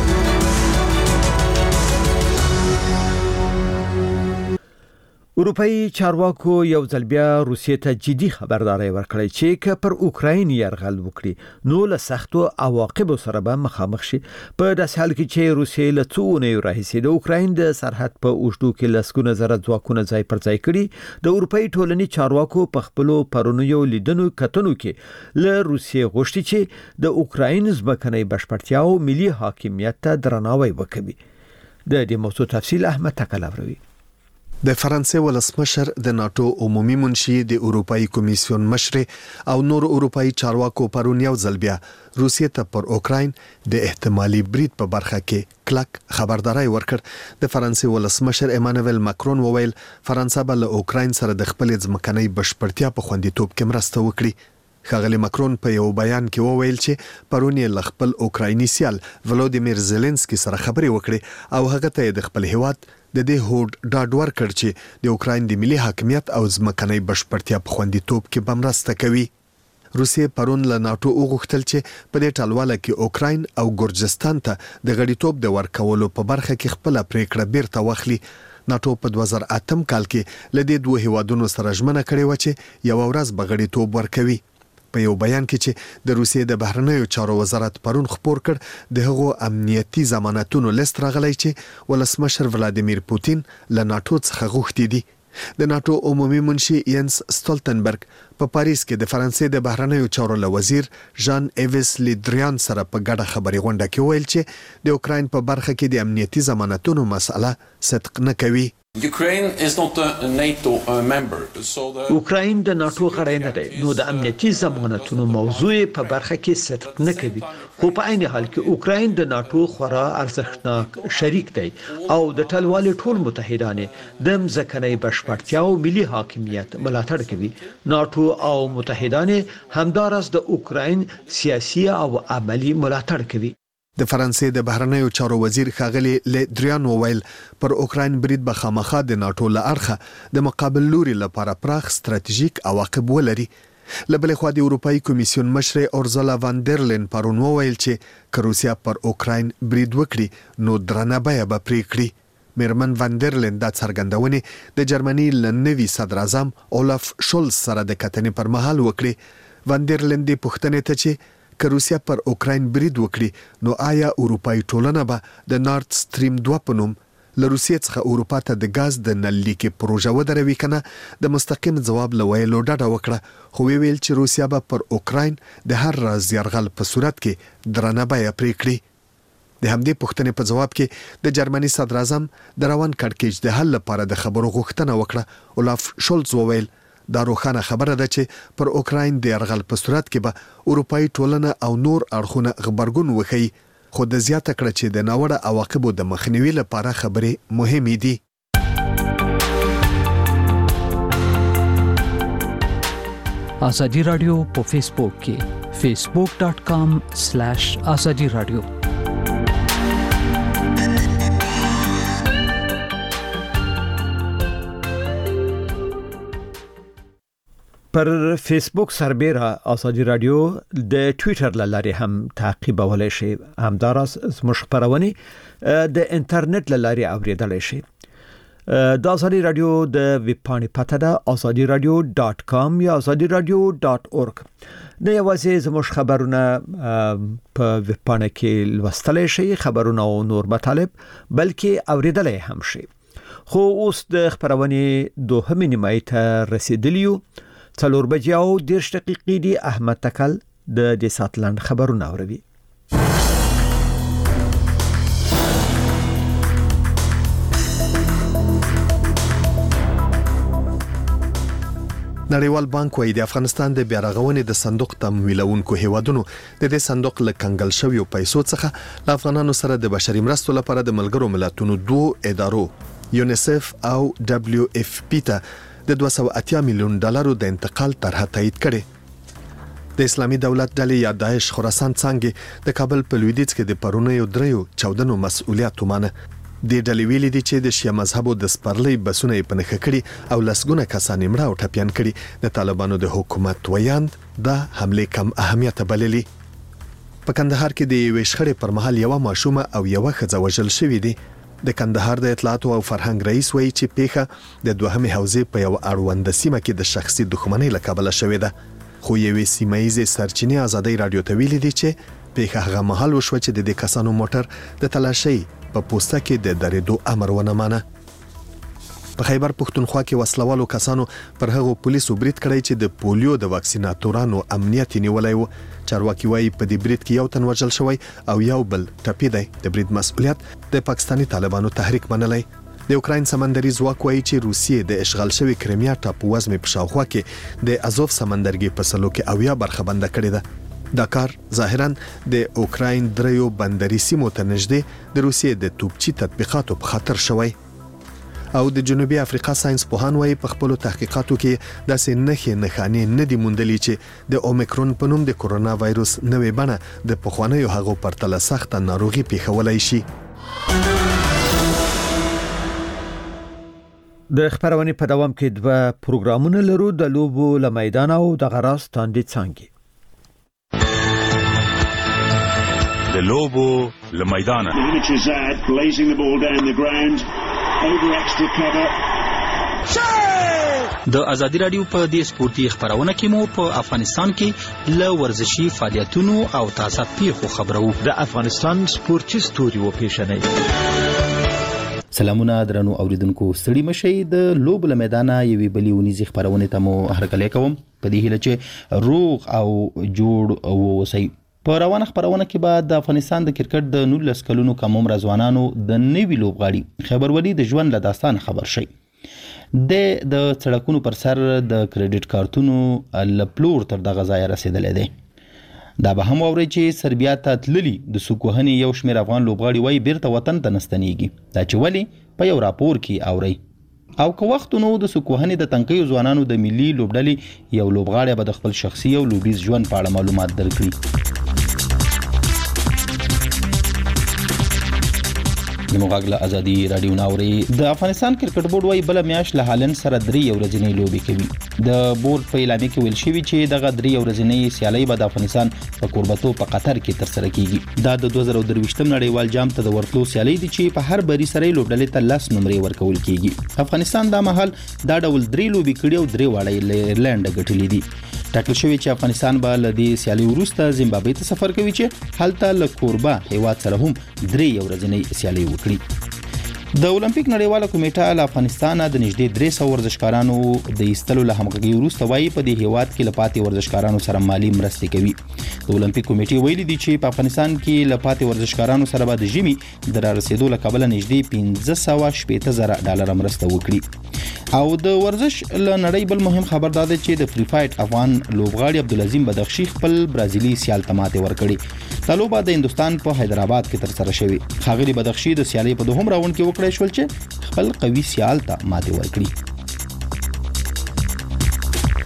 اروپאי چارواکو یو ځل بیا روسیې ته جدي خبرداري ورکړې چې که پر اوکراین يرغل وکړي نو له سختو عواقبو سره به مخامخ شي. په داسې حال کې چې روسیې له څو راهیسې د اوکراین د سرحد په اوږدو کې لسګونه زره ځواکونه ځای پر ځای کړي. د اروپאי ټولنې چارواکو په خپل پرونیو لیدنو کتنو کې له روسیې غوښتي چې د اوکراین ځمکنۍ بشپړتیا او ملي حاکمیت ته درناوی وکړي. د دې موضوع تفصیل احمد تکلاوروي. د فرانسې ولسمشر د ناتو عمومي منشي د اروپאי کمیسیون مشر او نور اروپאי چارواکو پرون یو ځل بیا روسیې ته پر اوکراین د احتمالي برید په برخه کې کلک خبرداري ورکړ. د فرانسې ولسمشر ایمانوئل ماکرون وویل فرانسه به له اوکراین سره د خپل ځمکنۍ بشپړتیا په خوندیتوب کې مرسته وکړي. ښاغلی ماکرون په یو بیان کې وویل چې پرون یې له خپل اوکرایني سیال ولودیمیر زيلنسکي سره خبرې وکړې او هغه ته د خپل هیواد د دې هوډ ډاډ ورکړ چې د اوکراین د ملي حاکمیت او ځمکنۍ بشپړتیا په خوندیتوب کې به مرسته کوي. روسیې پرون له ناتو وغوښتل چې په دې ټلواله کې اوکراین او ګورجستان ته د غړیتوب د ورکولو په برخه کې خپل پریکړه بیرته واخلي. ناتو په 2008 کال کې له دې دوه هیوادونو سره ژمنه کړې و چې یو ورځ به غړیتوب ورکوي. په یو بیان کې چې د روسیې د بهرنیو چارو وزارت پرون خبر کړ د هغو امنیتي ضمانتونو لیست راغلی چې ولسمشر ولادیمیر پوتین له ناتو څخه غوښتي دي. د ناتو عمومي منشي ینس سټولټنبرګ په پاریس کې د فرانسې د بهرنیو چارو له وزیر ژان ایویس لیدریان سره په ګډه خبري غونډه کې ویل چې د اوکراین په برخه کې د امنیتي ضمانتونو مسله صدق نه کوي. Ukraine is not a NATO member, so اوکراین د ناتو غړی نه دی نو د امنیتي ضمانتونو موضوع په برخه کې صدق نه کوي. خو په عین حال کې اوکراین د ناتو خورا ارزښتناک شریک دی او د ټلوالې ټول متحدان د ځمکنۍ بشپړتیا او ملي حاکمیت ملاتړ کوي. ناتو او متحدان همدارس د اوکراین سیاسي او عملی ملاتړ کوي. د فرانسې د بهرنیو چارو وزیر ښاغلی لیدریان وویل پر اوکراین برید به خامخا د ناتو له اړخه د مقابل لوري لپاره پراخ ستراتیژیک عواقب ولري. له بلې خوا د اروپאי کمیسیون مشر اورزولا وان در لین پرون وویل چې که روسیا پر اوکراین برید وکړي نو درنه بیه به پرې کړي. میرمن وان در لین دا څرګندونې د جرمني لنوي صدر اعظم اولاف شولز سره د کتنې پر مهال وکړي. وان در لین د پښتنې ته چې که روسیا پر اوکراین برید وکړي نو آیا اروپאי ټولنه به د نارت سټریم 2 په نوم له روسیې څخه اروپا ته د غاز د نل لیکې پروژه ودروي کنه؟ د مستقیم ځواب لویلو ډاډه وکړه خو ویل چې روسیا به پر اوکراین د هر راز يرغل په صورت کې درنه بیه پرې کړي. د همدې پوښتنې په جواب کې د جرمني صدر اعظم د روان کړکېچ د حل لپاره د خبرو غوښتنه وکړه. اولاف شولز وویل دا روښانه خبره ده چې پر اوکراین د يرغل په صورت کې به اروپאי ټولنه او نور اړخونه خبرګون وکړي خو د زیاته کړه چې د ناوړه عواقبو د مخنیوي لپاره خبرې مهمې دي. ازادي رادیو په فیسبوک کې facebook.com/azadi radio پر فیسبوک سربېره ازادي رادیو د ټوئیټر لارې هم تعقیبولای شئ. همداراز زموږ خبرونه د انټرنیټ لارې اوریدلای شئ. د ازادي رادیو د ویب پاڼې پته ده azadiradio.com یا azadiradio.org. نه یوازې زموږ خبرونه په ویب پاڼه کې لوستلای شئ، خبرونه او نور مطالب، بلکې اوریدلای هم شئ. خو اوس د خبرونه دوهمې نیمه ته رسیدلیو. 4 بجې او 10 دقیقې دی. احمد تکل د دې ساتلند خبرونه اوروي. نړیوال بانک وايي د افغانستان د بیارغونې د صندوق تمویلونکو هیوادونو د دې صندوق له کنګل شویو پیسو څخه د افغانانو سره د بشري مرستو لپاره د ملګرو ملتونو 2 ادارو یونیسف او دبليو اف پی ته د $280 میلیون د انتقال طرحه تایید کړې. د اسلامي دولت ډلې یا داعش خراسان څنګه د کابل په لویدیځ کې د پرونیو دریو چاودنو مسؤلیت ومانه. د ډلې ویلي دي چې د شیعه مذهبو د سپرلۍ بسونه په نخښه کړي او لسګونه کسان مړه او ټپيان کړي. د طالبانو د حکومت ویاند د حمله کم اهمیت بللي. په کندهار کې د ویشخړې پر مهال یو ماشومه او یو ښځه وژل شوې دي. د کندهار د اطلاعات او فرهنګ رئیس وایي چې پیښه د دوهمې حوزې په یو اړوند سیمه کې د شخصي دښمنۍ له کبله شوې ده. خو یوې سیمایي سرچینې ازادي رادیو ته ویلي دي چې پیښه هغه مهال وشو چې د کسانو موټر د تلاشي په پوسټه کې د درېدو امر ونه مانه. په خیبر پښتونخوا کې وسلوالو کسانو پر هغو پولیسو برید کړی چې د پولیو د واکسیناتورانو امنیت نیولای و. چارواکي وایي په دې برید کې یو تن وژل شوی او یو بل ټپي دی. د برید مسؤلیت د پاکستاني طالبانو تحریک منلای. د اوکراین سمندري ځواک وایي چې روسیې د اشغال شوی کرایمیا ټاپو وزمې په شاوخوا کې د ازوف سمندرګي په سلو کې اویا برخه بند کړې ده. دا کار ظاهرا د اوکراین دریو بندري سیمو ته نږدې د روسیې د توپچی تطبیقاتو په خاطر شوی. او د جنوبي افریقا ساينس پوهان وايي په خپل تحقیقاتو کې داسې نښانې نه دي موندلې چې د اومیکرون په نوم د کورونا وایروس نوې بڼه د پخوانیو هغو پرتله سخت ناروغي پیښولای شي. د خبرونه په دوام کې د پروګرامونو لرو د لوبو له میدان او د غراس تاندې څنګه د لوبو له میدان د ازادي رادیو په دې سپورتي خبرونه کې مو په افغانستان کې له ورزشي فعالیتونو او تازه پیښو خبرو. د افغانستان سپورتي ستوري و پیښنې. سلامونه درنو اوریدونکو، ستړي مشي د لوب له میدان یوې بلې ونیزي خبرونه ته مو هرکلی کوم په دې هیله چې روغ او جوړ اوسئ. په روانه خبرونه کې بعد د افغانستان د کرکټ د 19 کلونو کم عمر ځوانانو د نوي لوبغاړي خبر ولي د ژوند له داستان خبر شي. د سړکونو پر سر د کریډټ کارتونو لپلور تر دغه ځای رسیدلې ده. دا به هم اوري چې سربیا ته تللی د سکوهني یو شمېر افغان لوبغاړي وای بیرته وطن ته نستنیږي. دا چې ولی په یو راپور کې اوري. او که وخت نو د سکوهني د تنکیو ځوانانو د ملي لوبډلې یو لوبغاړي به د خپل شخصي او لوبیز ژوند په اړه معلومات درکړي. د مغاګله ازادي رادیو ناوري د افغانستان کرکټ بورډ وايي بل میاش له هالند سره 3 ورځې لوبي کوي. د بورډ په اعلامیه کې ویل شوی چې دغه 3 ورځې سیالي به د افغانستان په کوربتو په قطر کې تر سره کیږي. دا د 2023 نړیوال جام ته د ورتلو سیالي دي چې په هر بری سره لوبډلې ته 10 نمرې ورکول کیږي. افغانستان دا مهال دا ډول 3 لوبي کړي او 3 واړې ایرلند غټلې دي. ټاکل شوی چې افغانستان به له دې سیالي وروسته زیمبابوې ته سفر کوي چې هلته له کوربه هیواد سره هم 3 ورځې سیالي وکړي. د اولمپیک نړیواله کمیټه له افغانستان د نږدې 300 ورزشکارانو د ایستلو له همغږي وروسته وايي په دې هیواد کې لپاتې ورزشکارانو سره مالی مرستې کوي. د اولمپیک کمیټې ویلي دي چې په افغانستان کې لپاتې ورزشکارانو سره به د ژمي د رارسېدو له کبله نږدې $580,000 مرسته وکړي. او د ورزش له نړۍ بل مهم خبر دا دی چې د فری فایټ افغان لوبغاړي عبدالعظیم بدخشي خپل برازیلي سیال ته ماتې ورکړي. دا لوبه د هندستان په حیدرآباد کې تر سره شوې. ښاغلي بدخشي د سیالۍ په دوهم راوند کې وکړای شول چې خپل قوي سیال ته ماتې ورکړي.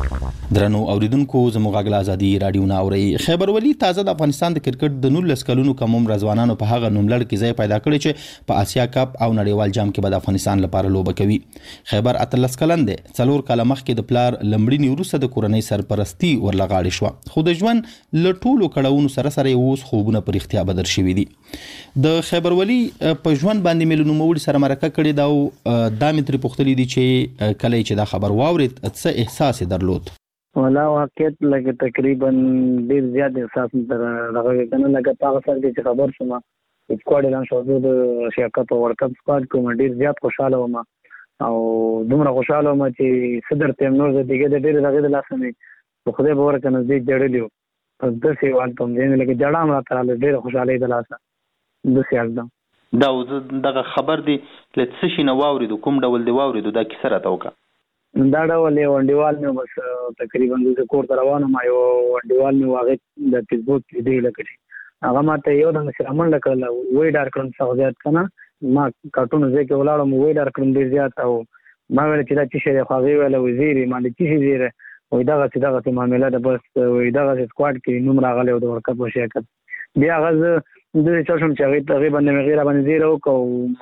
درنو اوریدونکو زموږ غږ ازادي رادیو ناوري خیبر ولی تازه د افغانستان د کرکټ د 19 کلونو کم عمر ځوانانو په هغه نوملړ کې ځای پیدا کړی چې په آسیا کپ او نړیوال جام کې به د افغانستان لپاره لوبه کوي. خیبر اتلس کلن دی، 4 کاله مخکې د پلار لمړینی وروسته د کورنۍ سرپرستی ورلغاړې شو، خو د ژوند له ټولو کړهونو سره سره اوس خوبونه پر اختیار بدر شوي دي. د خیبر ولی په ژوند باندې ملونو موړي سره مرکه کړې دا او د متر پختلی دي چې کله چې دا خبر واورید څه احساس درلود؟ ولا واقعیت لکه تقریبا ډیر زیات احساس درغه کنه لکه تاسو سره چې خبر شوم سکواډ اعلان شو د ایشیا کپ ورلد کپ سکواډ کوم ډیر زیات خوشاله وم او دومره خوشاله وم چې صدر تیم نور د دیګه د ډیر دغه لاسنه په خوده باور کنه دې جوړلیو پس د سیوال ته دې لکه جړام را تراله ډیر خوشاله د لاسه د سیال دا دغه خبر دی لڅ شي نو واورید کوم ډول دی واورید دا کیسه راته وکړه. دا ډول یو انډیوال مې بس تقریبا د کور ته روانه ما یو انډیوال مې واغې د فیسبوک دی لکه هغه ماته یو د مسلمان لکه وې ډار کړم څو زیات کنه ما کارټون زه کې ولاړم وې ډار کړم ډیر زیات او ما ویل چې دا چې شری خو غوي ویل وزیر ما د چې زیره وې دغه معاملې د بس وې دغه سکواډ کې نوم راغلی او د ورکه په شرکت بیا غز د چشم چې تقریبا نه غیر باندې زیرو کو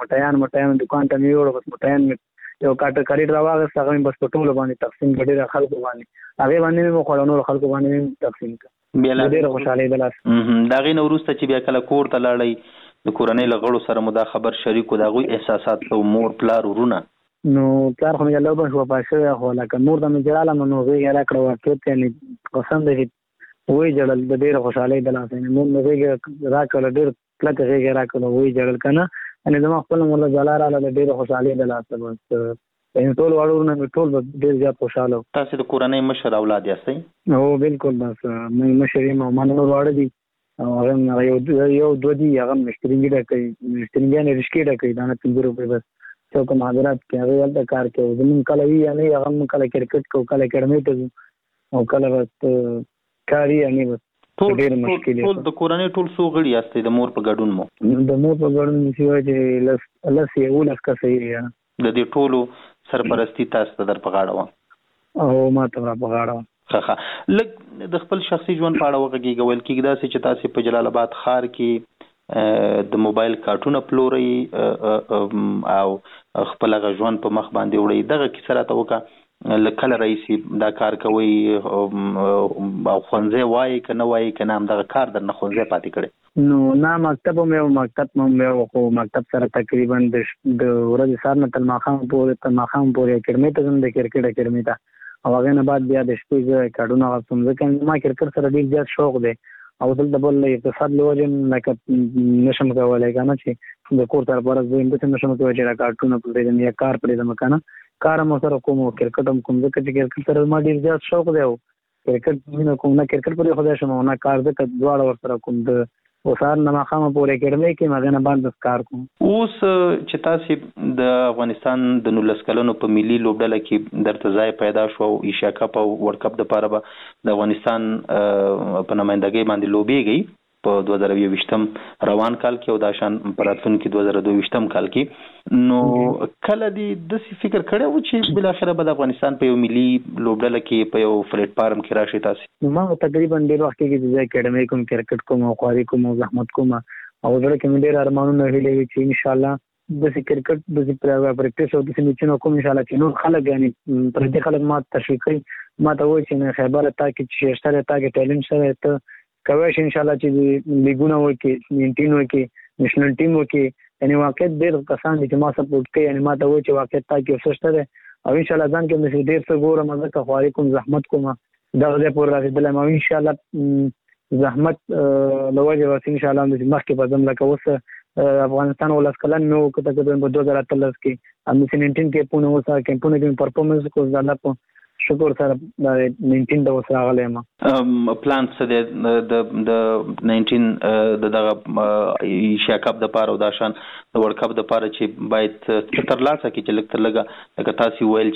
مټیان دکان ته نیوړ بس مټیان یو کاټ کریډ راوغه څنګه بس په ټولو باندې تقسیم کړي خلکو باندې هغه باندې مو خلونو خلکو باندې تقسیم کړ بیا ډېر خوشاله دلاس دا غي نو ورسته چې بیا کله کور ته لاړی د کورنۍ لغړو سره مو دا خبر شریکو دا غوي احساسات او مور پلار ورونه نو پلار خو مې له وبښ و پاسه خو لکه نور د مجراله نو غي را کړو ورته یعنی قسم دې وې جړل د ډېر خوشاله دلاس نو نو غي را کړل ډېر کله غي را کړو وې جړل کنه ان زما خپل مولا جلال علی ډېر خوشاله دلاته بس ان ټول وړونه ټول ډېر زیات خوشاله. تاسو د کورنۍ مشر اولاد یاستئ؟ او بالکل بس مې مشر یم ما نور وړ دي او هغه یو دوه دي هغه مشترینګ ډکې مشترینګ نه رشکې ډکې دا نه 3 روپے بس څوک مهاجرت کې هغه ولته کار کوي زمون کله وی یعنی هغه کله کرکټ کو کله اکیډمي ته او کله بس کاری یعنی بس ټول د کورنۍ ټول سو غړي یاستئ د مور په ګډون مو د مور په ګډون چې لس یو لس کسې د دې ټولو سرپرستی تاسو ته در په غاړه و او ما ته په غاړه ښه لږ د خپل شخصي ژوند په اړه وغږیږئ ویل کېږي داسې چې تاسو په جلال آباد ښار کې د موبایل کارټونه پلورئ او خپل هغه ژوند په مخ باندې وړئ دغه کیسه راته وکړه لکه رئیسي دا کار کوي او خونځه وایي کنه وایي کنه هم دغه کار در نه خونځه پاتې کړي نو نه مکتب مې خو مکتب سره تقریبا د ورځې سار نه تل ماخام پورې اکیډمي ته ځم د کرکټ اکیډمي ته او هغه نه بعد بیا د شپې کارډونه غوښتم ځکه ما کرکټ سره ډېر زیات شوق دی او دلته بل اقتصاد لوجن لکه نشم کولای کنه چې د کور تر پرځ د نشم کولای چې کارټونه پرې یا کار پرې د مکانه کار مو سره کوم کرکټ هم کوم ځکه چې کرکټ سره ما ډیر زیات شوق دی او کرکټ مینه کوم نه کرکټ پرې خدای شمه نه کار ځکه دواړه ورسره کوم د وسار نه مخامه پورې اکیډمي کې مګنه باندې کار کوم. اوس چې تاسو د افغانستان د 19 کلونو په ملي لوبډله کې درته ځای پیدا شو او ایشیا کپ او ورلد کپ د پاره به د افغانستان په نمائندګۍ باندې لوبېږي په 2020م روان کال کې او د شان پراتونکو 2022م کال کې نو کله دې د فکر کړو چې بل اخر به د افغانستان په یو ملي لوبډله کې په یو پلیټ فارم کې راشي تاسو؟ ما تقریبا ډیر وخت کې د اکیډمي کوم کرکټ کوم او خواري کوم او زحمت کوم او ډېر کې ډېر ارمانونه لري چې ان شاء الله د کرکټ د پریکټیس او د سیمچنو کوم ان شاء الله چې نور خلک یعنی پر دې خلک ما تشویق کوي ما ته وایي چې خیبر تا کې چې شته تا کې ټیلنټ سره ته کوي ان شاء الله چې لیګونه وکي نینټین وکي نېشنل ټیم وکي یعنی واقعیت ډېر کسان چې ما سپورټ کوي یعنی ما ته وایي چې واقعیت تا کې څه شته او ان شاء الله ځان کې مې ډېر څه ګورم ځکه خواري کوم زحمت کوم دا غوډه پور راځي ما ان شاء الله زحمت لوجه واسي ان شاء الله مخکې په ځم لکه اوس افغانستان ولس کلن نو کته په 2013 کې هم 19 کې پونه وسه کمپونه کې پرفورمنس کو زړه په شکر سره د 19 د وسره غلېما پلان څه د 19 دغه ایشیا کپ د پاره او د شان د ورلد کپ د پاره چې باید تر لاسه کې چې لکه لګه لکه تاسو ویل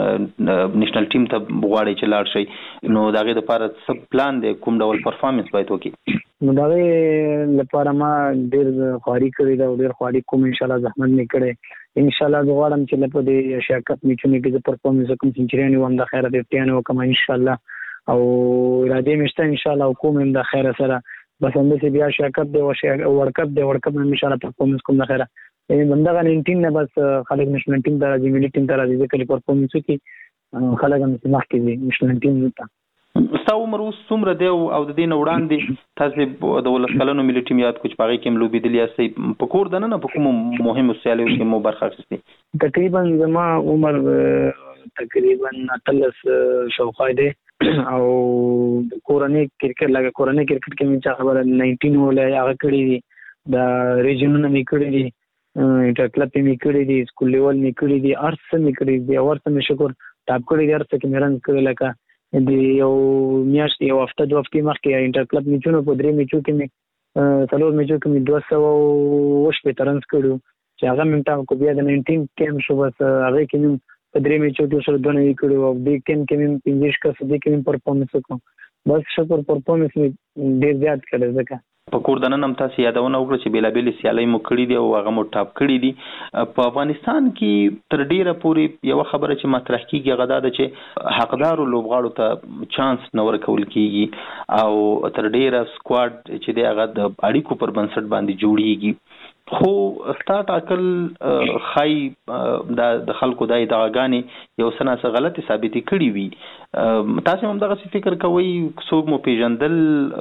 چې نېشنل ټیم ته بغواړي چې لاړ شي نو دغه د پاره څه پلان دی کوم ډول پرفارمنس باید وکړي؟ نو دغه لپاره ما ډېر خواري کړې ده او ډېر خواري کوم ان شاء الله زحمت نه کړې ان شاء الله غواړم چې لپاره د ایشیا کپ میچونه کې د پرفارمنس کوم سنچریان وم د خیرات افتیان وکم ان شاء الله او اراده مشته ان شاء الله حکومت د خیر سره بس هم چې بیا شاکب دی او ورکب دی ورکب ان شاء الله پرفورمنس کوم د خیره بندغه 19 نه بس خلک نشنل ټیم ته راځي ملي ټیم ته راځي ځکه پرفورمنس کوي خلک هم مخکې دي نشنل ټیم ته ستاسو عمر اوس څومره دی او د دې وړاندې تاسو د ولس کلنو ملي ټیم یاد کوچ پاغي کې ملوبي دي یاسي په کور دنه په کوم مهمه سیالیو کې مو برخه اخیستي تقریبا زما عمر تقریبا 30 شوقای دی او کورنۍ کرکټ لګه کورنۍ کرکټ کې مې چا خبره 19 ولې هغه کړی دي د ریجنونو مې کړی دي انټر کلب مې کړی دي سکول لیول مې کړی دي ارس مې کړی دي ورته مې شکر ټاپ کړی دي ارس کې مې رنګ کړی لکه د یو میاشت یو هفته دوه هفتې مخکې انټر کلب میچونو په درې میچو کې مې څلور میچو کې مې 200 رنز کړو چې هغه مې ټاپ کو بیا د 19 کېم شو بس هغه کې مې په درې میچو کې سره دونه کړو او د کېم کې مې 15 کا سدي کې مې پرفورمنس وکړ بس شکر پرفورمنس مې ډیر زیات کړی ځکه په کور دنه نم تاسو یادونه وکړه چې بیلابل سیالي مو کړی دی او هغه مو ټاپ کړی دي په افغانستان کې تر ډیره پورې یو خبره چې مطرح کیږي غدا ده چې حقدار لوبغاړو ته چانس نه ورکول کیږي او تر ډیره سکواډ چې دی هغه د اړیکو پر بنسټ باندې جوړیږي خو سٹارټ اکل خای د خلکو د ادعاګانې یو سناسه غلطي ثابتې کړې وي تاسو هم دغه فکر کوئ څوک مو پیژندل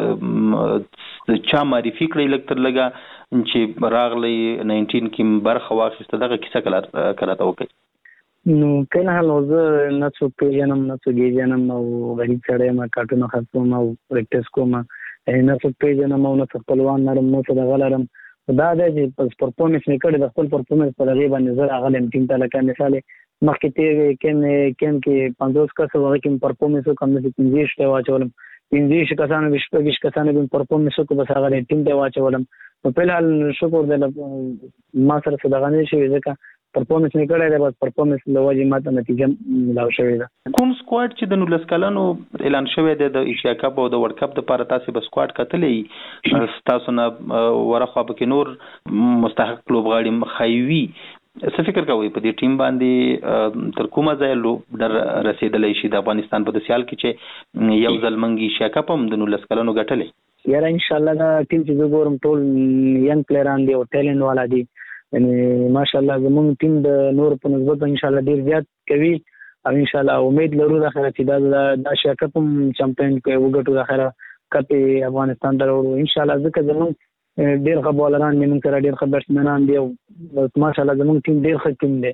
چا معرفي کړی لکتر لګا چې راغلی 19 کې برخه واخیسته دغه کیسه کراته وکړي نو کله هلوزه نه څوک پیژنم نه څوک پیژنم او غریب سره ما کارټونه خاصوم او پریکټیس کوم نه څوک پیژنم او نه خپلوان نرم نو څه غلرم دا د پرفورمنس نه کړي د خپل پرفورمنس په لغې باندې زړه غلم ټیم ته لکه مثال مخکې ته کېم کې 50 کس وغه کې پرفورمنس کوم چې 15 ته واچولم 15 کسانو 20 کسانو په پرفورمنس کو بس هغه ټیم ته واچولم په بهال شکر د ما سره صدقه نه شي ځکه پرفورمنس نه کړی دی بس پرفورمنس لوجه ماته نتیجه ملاو شوې ده کوم سکواډ چې د نولس کلنو اعلان شوی دی د ایشیا کپ او د ورلد کپ لپاره تاسو به سکواډ کتلې تاسو نه ورخوا به کې نور مستحق لوبغاړي مخایوي څه فکر کوئ په دې ټیم باندې تر کومه ځای در رسیدلې شي د افغانستان په سیال کې چې یو ځلمنګي ایشیا کپ هم د نولس کلنو ګټلې یاره ان شاء الله دا ټیم چې وګورم ټول ینګ پلیران دی او ټیلنټ والا دي یعنی ماشاءالله زموږ ټیم د نور په نسبت ان شاء الله ډیر زیات کوي او ان شاء الله امید لرو د اخر چې دا شاکپ چمپیون کوي وګټو د اخر کپ افغانستان ته ورو ان شاء الله ځکه زموږ ډیر خبرلان موږ سره ډیر خبرسمنان دی او ماشاءالله زموږ ټیم ډیر ښه ټیم دی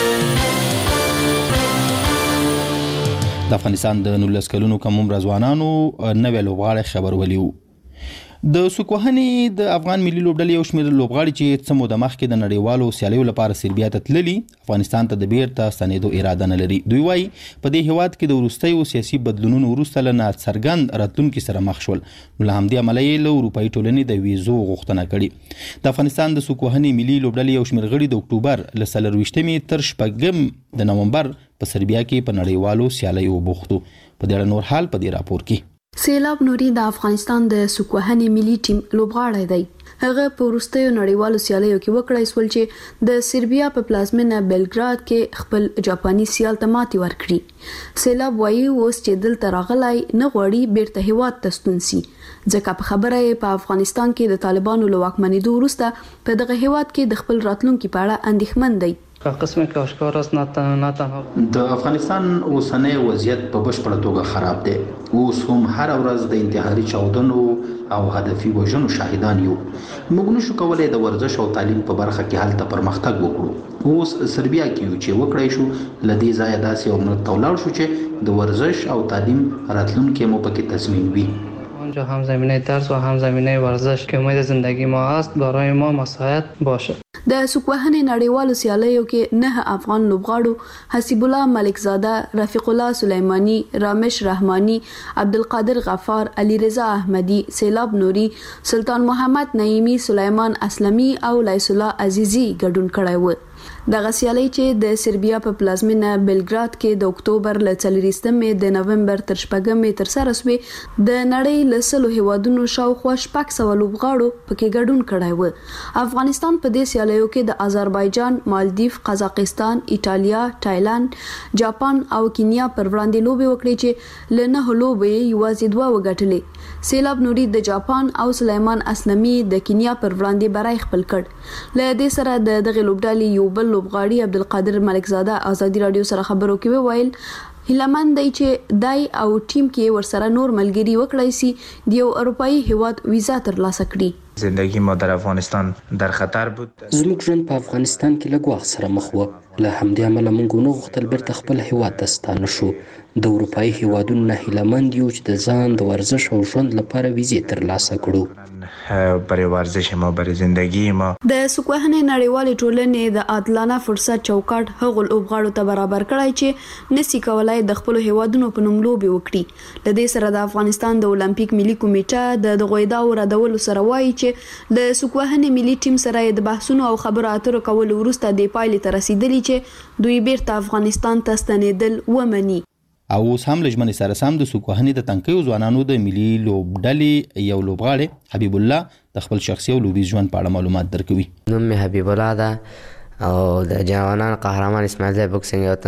د افغانستان د 19 کلونو کوم ځوانانو نوې لوبغاړي خبر ولیو د سوکوهني د افغان ملي لوبډلې یو شمېر لوبغاړي چې څمو د مخکې د نړیوالو سیالیو لپاره سربیا ته تللي افغانستان ته د بیرته ستنېدو اراده نه لري دوی وايي په دې هیواد کې د وروستیو سیاسي بدلونونو وروسته له ناڅرګند راتلونکو سره مخ شول له همدې عمله یې له اروپایي ټولنې د ویزو غوښتنه کړې د افغانستان د سوکوهني ملي لوبډلې یو شمېر غړي د اکتوبر له 24 تر 8 د نومبر په سربیا کې په نړیوالو سیالیو بوختو په دې نور حال په دې راپور کې سیلاب نوري د افغانستان د سوکوهني ملي ټیم لوبغاړی دی هغه په وروستیو نړیوالو سیالیو کې وکړای سول چې د سربیا په پلازمینه بلګراد کې خپل جاپاني سیال ته ماتې ورکړي سیلاب وایي اوس چې دلته راغلی نه غواړي بیرته هیواد ته ستون شي ځکه په خبره یې په افغانستان کې د طالبانو له واکمنېدو وروسته په دغه هیواد کې د خپل راتلونکي په اړه اندېښمن دی قسمه کې اشکار است نه تنها د افغانستان اوسنۍ وضعیت په بشپړه توګه خراب دی اوس هم هر ورځ د انتحاري چاودنو او هدفي وژنو شاهدان یو موږ نشو کولای د ورزش او تعلیم په برخه کې هلته پرمختګ وکړو اوس سربیا کې یو چې وکړای شو لدې ځای داسې او مرتولار شو چې د ورزش او تعلیم راتلونکي مو پکې تضمین وي اونجا هم زمینه درس و هم زمینه ورزش که امید زندگی ما است برای ما مساعد باشه د سوکوهني نړیوالو سیالیو کې 9 افغان لوبغاړو حسیب الله ملکزاده رفیق الله سلیمانی رامش رحمانی عبدالقادر غفار علي رضا احمدي سیلاب نوري سلطان محمد نعیمی سلیمان اسلمی او لیس الله عزیزی ګډون کړی و د غسیالي چې د سربیا په پلازمینه بلګراد کې د اکتوبر ل 4 د نومبر تر 8 تر سره سوی د نړۍ له سلو هیوادونو شاوخوا 600 لوبغاړو پکې ګډون کړی و. افغانستان په دې سیالیو کې د آذربایجان، مالدیف، قزاقستان، ایټالیا، تایلند، جاپان او کینیا پر وړاندې لوبي وکړي چې له 9 لوبي یوازې 2 وګټلې. سیلاب نوري د جاپان او سلیمان اسلمي د کینیا پر وړاندې برای خپل کړ. له دې سره د دغه لوبډالي یو بل لوبغاړي عبدالقادر ملکزاده آزادي رادیو سره خبرو کې ویل هیلمن دی چې دای او ټیم کې ورسره نور ملګری وکړای سي د یو اروپאי هیواد ویزا ترلاسه کړي. زندگی ما در افغانستان در خطر بود. زموږ ژوند په افغانستان کې لږ وخت سره مخ و. له همدې امله موږ نه غوښتل بیرته خپل هیواد ته ستانه شو. د اروپאי هیوادونو نه هیلمند یو چې د ځان د ورزش او ژوند لپاره ویزې ترلاسه کړو. برای ورزش ما، برای زندگی ما. د سکوهنې نړیوالې ټولنې د عادلانه فرصت چوکاټ هغو لوبغاړو ته برابر کړای چې نسی کولای د خپل هیوادونو په نوم لوبي وکړي. د دې سره د افغانستان د اولمپیک ملي کمیټه د دغه ادعاو ردولو سره وایي چې د سکوهنې ملي ټیم سره د بحثونو او خبرو اترو کول وروسته د پایلې ته رسیدلی چې دوی بیرته افغانستان ته ستنېدل ومني. او اوس هم لجمنې سره سم د سکوهنې د تنکیو ځوانانو د ملي لوبډلې یو لوبغاړی حبیب الله د خپل شخصي او لوبي ژوند په اړه معلومات درکوي. نوم مې حبیب الله ده او د جوانان قهرمان اسماعیل زی بوکسینګ یو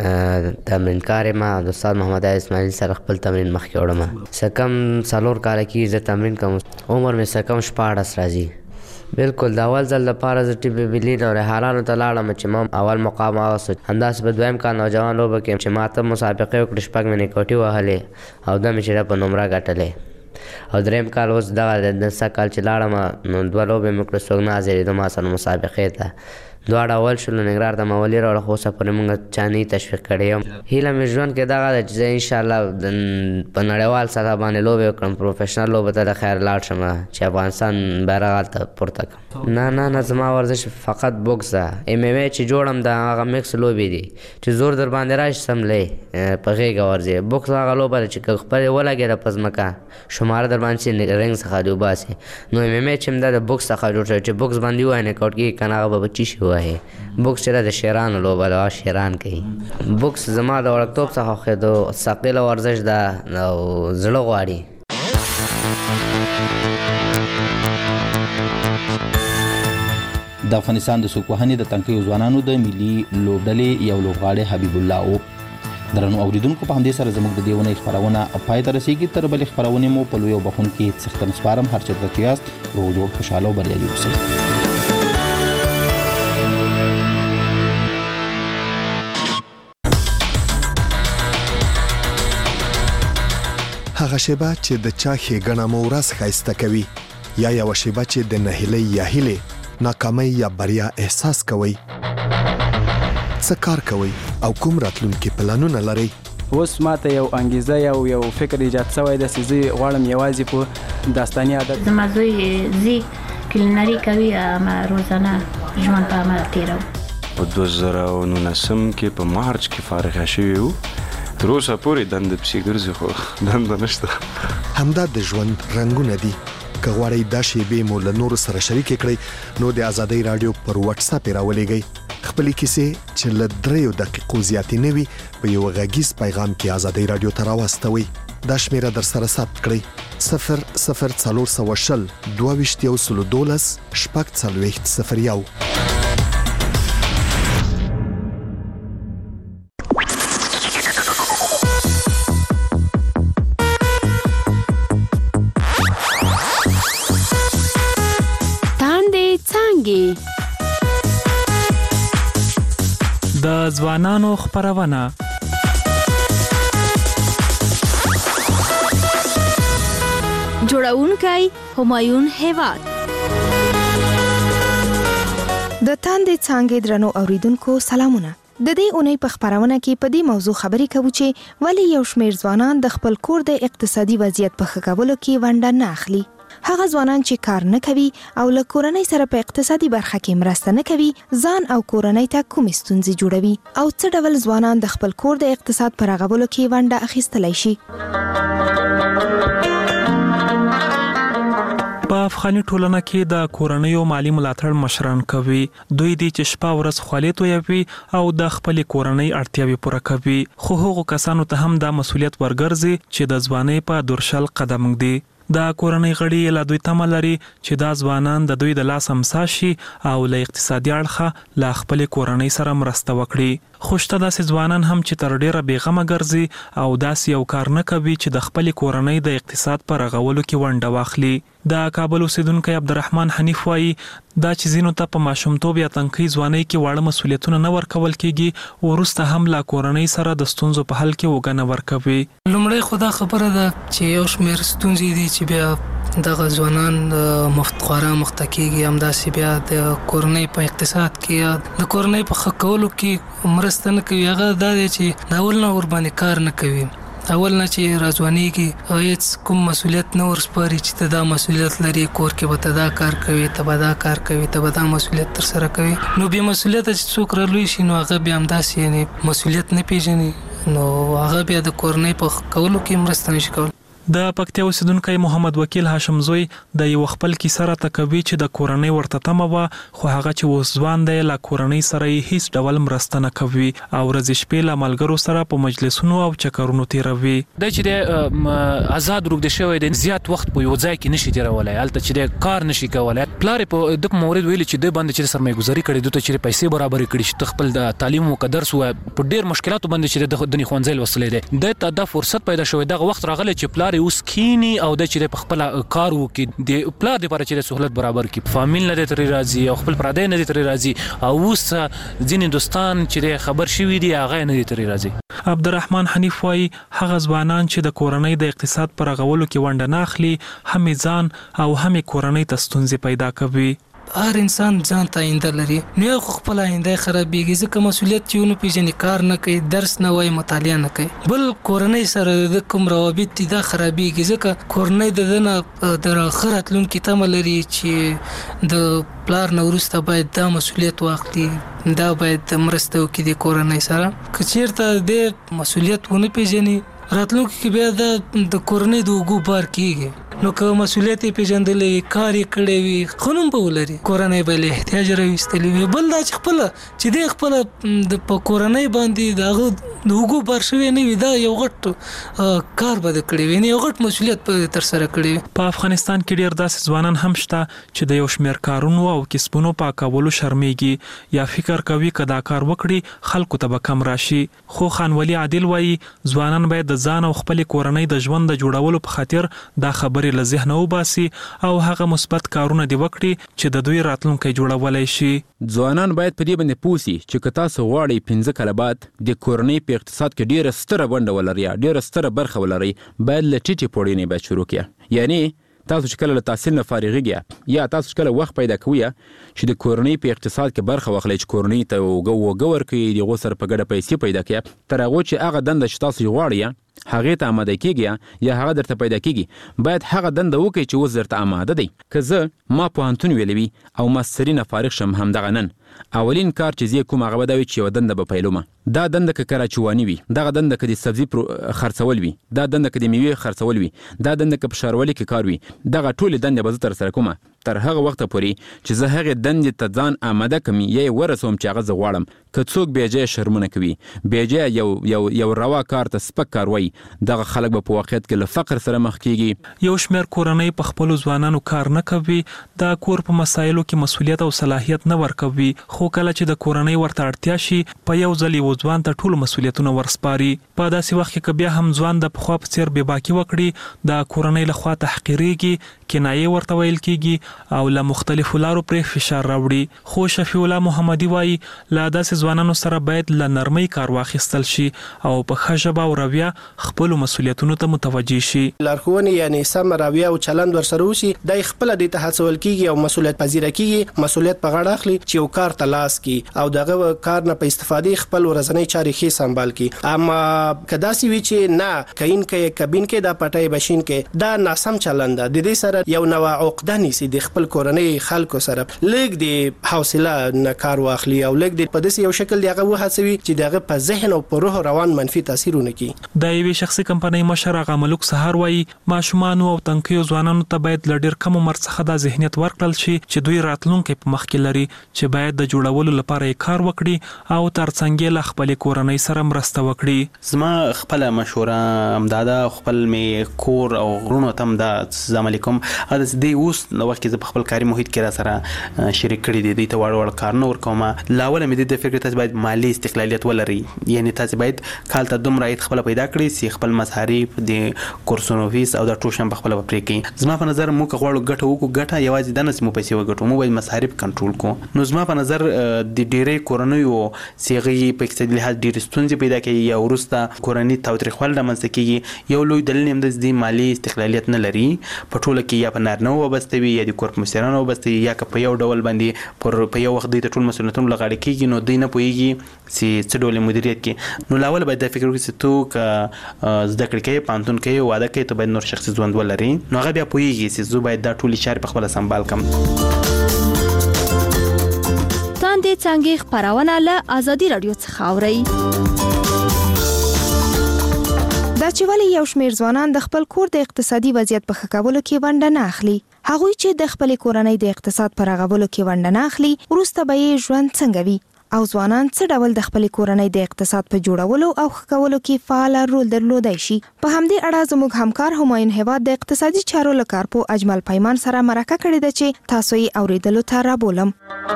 تن تمرینکار ما د استاد محمد اسماعیل سره خپل تمرین مخکې وړم. سکم 4 کال کې زه تمرین کوم. عمر مې سکم 14 راځي. بالکل د اول ځل لپاره زه ټي بي بلی او رحالانو ته لاړم چې ما اول مقام واغسو. همداسې په دویم کال نوجوان لوبه کې چې ما ته مسابقې وکړې 6 مې نیکوټي وهلې او د مې چې په نمره ګټلې. او دریم کال اوس دغه د سکال چې لاړم نو 2 لوبې مې کړې څوک نه حاضرېدو ما سره مسابقې ته. دواړه اول شول ننګرهار ته مولي راوړه خو اوسه پورې موږ چا نه تشویق کړی یم. هیله مې ژوند کې دغه ده چې زه انشاءالله په نړیوال سطح باندې لوبې وکړم، پروفیشنل لوبو ته د خیر لاړ شم چې افغانستان بیرغ هلته پورته کړم. نه زما ورزش فقط بوکس ده. ام ام ای چې جوړم د هغه میکس لوبې دي چې زور در باندې راشي سملی په غېږه ورځې. بوکس هغه لوبه ده چې که خپلې ولګېده په ځمکه شماره در باندې چې رنګ څخه دې وباسي. نو ام ام ای چې همدا د بوکس څخه جوړ شوی چې بوکس باندې ووایي نکاوټ کېږي که نه هغه به بچي شي ووایي. بوکس چې د شیرانو لوبه ده، شیران کوي. بوکس زما د وړکتوب څخه خوښېدو، ثقیله ورزش ده او زړه غواړي. د افغانستان د سکوهنې د تنکیو ځوانانو د ملي لوبډلې یو لوبغاړی حبیب الله او درنو اوریدونکو په همدې سره زموږ د دې ونې خبرونه پای ته رسیږي. تر بلې خبرونې مو په لوی بخونکي څښتن سپارم. هر چېرته چې یاست روغ جوړ خوشحاله او بریالي اوسئ. هغه شیبه چې د چا ښېګڼه مو ورځ ښایسته کوي، یا یوه شیبه چې د نهیلۍ یا هیلې ناکامۍ یا بریا احساس کوئ. څه کار کوئ او کوم راتلونکي پلانونه لرئ؟ اوس ماته یو انګیزه یو فکر ایجاد شوی ده چې زه غواړم یوازې په داستاني عادت. زما زوی زی کلینري کوي، روزانه ژوند په عمل تېروي. په 2019 کې په مارچ کې فارغه شوی وو. تر اوسه پورې دنده پسې ګرځي خو دنده نشته. همدا د ژوند رنګونه دي. که غواړئ دا شیبې مو له نورو سره شریکې کړئ نو د آزادۍ راډیو پر واتس اپ راولېږئ. خپلې کیسې چې له 3 دقیقو زیاتې نه وي په یو غږیز پیغام کې آزادۍ راډیو ته راواستوئ. دا شمیره در سره ثبت کړئ: 00420 22 12 001. د ځوانانو خبرونه جوړونکی همایون هیواد. د تاندې څانګې درنو اوریدونکو سلامونه. د دې اونۍ په خبرونه کې په دې موضوع خبرې کوو چې ولی یو شمېر ځوانان د خپل کور د اقتصادي وضعیت په ښه کولو کې ونډه نه اخلي. هغه ځوانان چې کار نه کوي او له کورنۍ سره په اقتصادي برخه کې مرسته نه کوي ځان او کورنۍ ته کومې ستونزې جوړوي او څه ډول ځوانان د خپل کور د اقتصاد په رغولو کې ونډه اخیستلی شي. په په افغاني ټولنه کې د کورنیو مالی ملاتړ مشران کوي. دوی دي چې شپه ورځ خولې تویوي او د خپل کورنۍ اړتیاوې پوره کوي. خو هغو کسانو ته هم دا مسولیت ورګرځي چې د ځوانۍ په دورشل قدم ږدي. د کورنۍ غړي له دوی تمه لري چې دا ځوانان د دوی د لاس امسا شي او له اقتصادي اړخه له خپل کورنۍ سره مرسته وکړي. خوشته داسې ځوانان هم چې تر ډیره بیغمه ګرځي او داسې یو کار نه کوي چې د خپل کورنۍ د اقتصاد پر رغولو کې ونډه واخلي. د کابل اوسیدونکو عبدالرحمن حنیف وایي دا چې زینو ته په ماشومتوب یا تنکۍ ځوانۍ کې واړه مسولیتونه نه ورکول کیږي وروسته هم له کورنۍ سره د ستونزو په حل کې وګڼه ورکوي. لومړی خو دا خبره ده چې یو شمېر ستونزې دي چې بیا دغه ځوانان خورا مخته کیږي، همداسې بیا د کورنۍ په اقتصاد کې یا د کورنۍ په ښه کولو کې مرسته نه کوي. هغه دا دی چې د اول نه ورباندې کار نه کوي، اول نه چې راځوانېږي هیڅ کوم مسولیت نه ورسپاري چې ته دا مسولیت لري، کور کې به ته دا کار کوي، ته به دا کار کوي، ته به دا مسولیت ترسره کوي. نو بې مسولیته چې څوک رالوی شي نو هغه بیا همداسې یعنې مسولیت نه پیژني، نو هغه بیا د کورنۍ په کولو کې مرسته نشي کولی. د پکتیا اوسیدونکی محمد وکیل هاشم زوی د یو خپل کیسه راته کوي چې د کورنۍ ورته تمه وه خو هغه چې اوس ځوان دی له کورنۍ سره یې هیڅ ډول مرسته نه کوي او ورځې شپې له ملګرو سره په مجلسونو او چکرونو تیروي. دا چې د آزاد روږدی شوی دی زیات وخت په یو ځای کې نشي تیرولی، هلته چې د کار نشي کولی. پلار یې په د مورد ویلي چې د باندې چې سرمایه‌ګذاري کړې، دوی ته چې پیسې برابرې کړي چې خپل د تعلیم او درس په ډېر مشکلاتو باندې چې د ښوونځي لوستلی دی، د ته دا فرصت پیدا شوی دغه وخت راغلی چې پلار یې اوس کینی او د چې په خپل کار وکړي، د پلار لپاره چې سہولت برابر کړي، فامیل نه ترې راځي او خپل پردی نه ترې راځي او اوس ځینې دوستان چې خبر شوي دي هغه نه ترې راځي. عبدالرحمن حنیف وایي هغه ځوانان چې د کورنۍ د اقتصاد پر رغولو کې ونډه نه اخلي هم ځان او هم کورنۍ ته ستونزې پیدا کوي. هر انسان ځان ته آینده لري، نو یو خپل آینده خرابېږي ځکه مسولیت چې ونه پیژني، کار نه کوي، درس نه وایي، مطالعه نه کوي. بل کورنۍ سره د کوم روابط دي دا خرابېږي ځکه کورنۍ د ده نه د ښه راتلونکي تمه لري چې د پلار نه وروسته باید دا مسولیت واخلي، دا باید مرسته وکړي د کورنۍ سره. که چېرته د مسولیت ونه پیژني راتلونکي کې بیا د کورنۍ د اوږو بار کېږي. نو که مسولیت یې پیژندلی وي، کار یې کړی وي، ښه نوم به ولري، کورنۍ به له احتیاج راویستلی وي. بل دا چې خپله چې دی خپله د په کورنۍ باندې د هغه د اوږو بار شوی نه وي، دا یو غټ کار به د کړی وي، یو غټ مسولیت به ترسره کړی وي. په افغانستان کې ډېر داسې ځوانان هم شته چې د یو شمېر کارونو او کسبونو په کولو شرمېږي یا فکر کوي که دا کار وکړي خلکو ته به کم راشي. خو خانولي عادل وایي ځوانان باید د ځان او خپل کورنۍ د ژوند د جوړولو په خاطر دا خبرې له ذهنه وباسي او هغه مثبت کارونه دی وکړي چې د دوی راتلونکی جوړولای شي. ځوانان باید په دې باندې پوه سي چې که تاسو غواړئ 15 کاله بعد د کورنۍ په اقتصاد کې ډېره ستره ونډه ولرئ، ډېره ستره برخه ولرئ، باید له ټیټې پوړۍ باید شروع کړئ. یعنی تاسو چې کله له تحصیل نه فارغېږئ یا تاسو چې کله وخت پیدا کوئ چې د کورنۍ په اقتصاد کې برخه واخلئ، چې کورنۍ ته اوږه ورکړئ، د هغو سره په ګډه پیسې پیدا کړئ، تر هغو چې هغه دنده چې تاسو غواړئ هغې ته آماده کېږي یا هغه درته پیدا کېږي، باید هغه دنده وکړئ چې اوس درته آماده دی. که زه ما پوهنتون ویلی وي او ماستري نه فارغ شم همدغه نن، اولین کار چې زه کوم هغه به دا وي چې یوه دنده به پیلومه. دا دنده که کراچواني وي، دغه دنده که د سبزي خرڅول وي، دا دنده که د میوې خرڅول وي، دا دنده که په ښاروالۍ کې کار وي، دغه ټولې دندې به زه ترسره کومه تر هغه وخته پورې چې زه هغې دندې ته ځان آماده کړم یا یې ورسوم چې هغه زه غواړم. که څوک بېجایه شرمونه کوي، بېجایه یو روا کار ته سپک کار وایي، دغه خلک به په واقعیت کې له فقر سره مخ کېږي. یو شمېر کورنۍ په خپلو ځوانانو کار نه کوي، د کور په مسایلو کې مسولیت او صلاحیت نه ورکوي، خو کله چې د کورنۍ ورته اړتیا شي په یو ځل یو ځوان ته ټول مسولیتونه ورسپاري. په داسې وخت کې که بیا هم ځوان د پخوا په څېر بېباکي وکړي، د کورنۍ لخوا تحقیرېږي، کنایې ورته ویل کېږي او له مختلفو لارو پرې فشار راوړي. خو شفیع الله محمدي وایي له داسې ځوانانو سره باید له نرمۍ کار واخیستل شي او په ښه ژبه او رویه خپلو مسولیتونو ته متوجه شي. لارښوونې یعنې سمه رویه او چلند ورسره وشي، دا خپله دې ته هڅول کېږي او مسولیت پذیره کېږي، مسولیت په غاړه اخلي چې یو کار ته لاس کړي او دغه کار نه په استفادې خپل ورځنۍ چارې ښې سمبال کړي. اما که داسې وي چې نه کین کې کبین کې دا پټۍ بشین کې، دا ناسم چلند ده، د دې سره یو نوع عقده نیسي د خپل کورنۍ خلکو سره لږ د حوصله نه کار واخلي او لږ د په داسې یو شکل دی هغه وهڅوي چې دغه په ذهن او په روح روان منفي تاثیرونه کوي. د یوې شخصي کمپنۍ مشر هغه ملک سهار وایي ماشومان او تنکیو ځوانانو ته باید ل ډېر کم عمر څخه د ذهنیت ورکړل شي چې دوی راتلونکي په مخ کې لري چې باید د جوړولو لپاره کار وکړي او ترڅنګ له خپل کورنۍ سره مرسته وکړي. زما خپل مشوره امداده خپل می کور او غرونو تم د السلام علیکم دا د اوس نو وخت کې خپل کاري محیط کې را سره شریک کړي دي ته وړ کارونه ورکوم. لاول مې د فکر تاسو باید مالی استقلالیت ولري یعنی تاسو باید کال ته دومره عاید خپل پیدا کړئ چې خپل مصارف د کورسونو فیس او د ټوشن په خپل پرې کړئ. زما په نظر موږ غواړو ګټه وکړو ګټه یوازې د نس مو پیسې وګټو مو باید مصارف کنټرول کو. نو زما په نظر د ډېرې کورنیو سیغي په اقتصادي لحاظ ډېرې ستونزې پیدا کوي یا ورسته کورنۍ تاوتریخوالي رامنځته کیږي. یو لوی دلیل هم د مالي استقلالیت نه لري په ټوله کې یا په نارینه وابسته وي یا د کور په مشرانو وابسته وي یا که په یو ډول باندې په یو وخت د ټول مسؤلیتونو لغاړه کیږي نو دوی نه پوهیږي چې څه ډول مدیریت کوي. نو لاول باید د فکر وکړي چې تو که زده کړې کوي پانتون کوي واده کوي ته باید نور شخصي ژوند ولري نو هغه بیا پوهیږي چې زه باید دا ټولې چارې په خپله سمبال کړم. تاندې څنګه خبرونه له ازادي رادیو څخه اوري. دا چې ولې یو شمېر ځوانان د خپل کور د اقتصادي وضعیت په ښه کولو کې ونډه نه اخلي. هغوی چې د خپل کورنۍ د اقتصاد په رغولو کې ونډه نه اخلي وروسته به یې ژوند څنګه وي او ځوانان څه ډول د خپل کورنۍ د اقتصاد په جوړولو او ښه کولو کې فعال رول درلودای شي. په همدې اړه زموږ همکار همایون هیواد د اقتصادي چارو له کارپو اجمل پیمان سره مرکه کړې ده چې تاسو یې اوریدلو ته رابولم.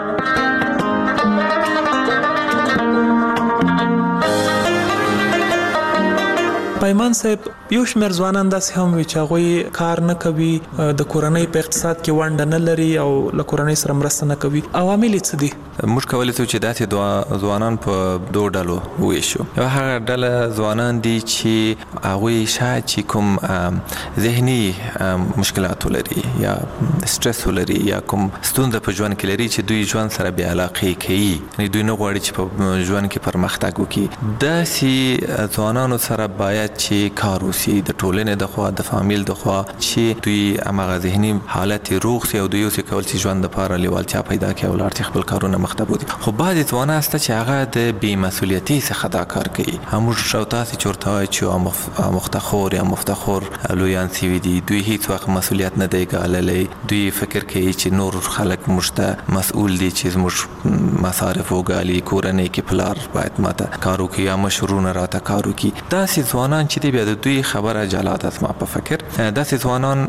پیمان صاحب یو شمېر ځوانان داسې هم وي چې هغوی کار نه کوي د کورنۍ په اقتصاد کې ونډه نه لري او له کورنۍ سره مرسته نه کوي. عوامل یې څه دي؟ موږ کولی شو چې داسې ځوانان په دوه ډلو وویشو. یو هغه ډله ځوانان دي چې هغوی شاید چې کوم ذهني مشکلات ولري یا سټرس ولري یا کوم ستونزه په ژوند کې لري چې دوی ژوند سره بې علاقې کوي یعنې دوی نه غواړي چې په ژوند کې پرمختګ وکړي. داسې ځوانانو سره باید چې کار وشي د ټولنې د خوا د فامیل د خوا چې دوی هماغه ذهني حالت روغ شي او دوی اوسې کول چې ژوند دپاره لیوالتیا پیدا کړي او لاړ خپل کارونه مخته بوځي. خو بعضې ځوانان شته چې هغه د بې مسؤلیتۍ څخه دا کار کوي. موږ او تاسې چې ورته وایو چې مفتخور یا مفتخور لویان سوي دي دوی هیڅ وخت مسؤلیت نه دی ګاللی. دوی فکر کوي چې نور خلک موږ ته مسؤول دي چې زموږ مصارف وګالي کورنۍ کې پلار باید ماته کار وکړي یا مشرونه راته کار وکړي. داسې ځوانان چې دی بیا د دوی خبره جلا ده زما په فکر. داسې ځوانان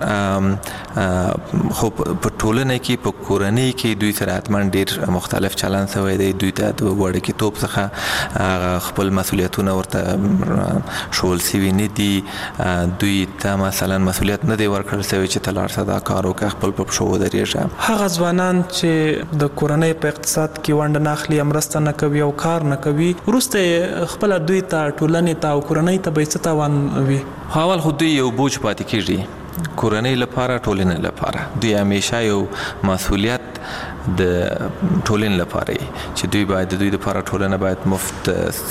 خو په ټولنه کې په کورنۍ کې دوی سره حتما ډېر مختلف چلند شوی دی. دوی ته د وړکتوب څخه خپل مسؤلیتونه ورته ښوول شوي نه دي. دوی ته مثلا مسؤلیت نه دی ورکړل شوی چې ته لاړ شه دا کار وکړه خپل په پښو ودرېږه. هغه ځوانان چې د کورنۍ په اقتصاد کې ونډه نه اخلي مرسته نه کوي او کار نه کوي وروسته خپل دوی ته ټولنې ته او کورنۍ ته به څه تاوان وي؟ اول خو دوی یو بوج پاتې کېږي کورنۍ لپاره ټولنې لپاره. دوی همیشه یو مسؤلیت د ټولنې لپاره چې دوی باید د دوی لپاره ټولنه باید مفت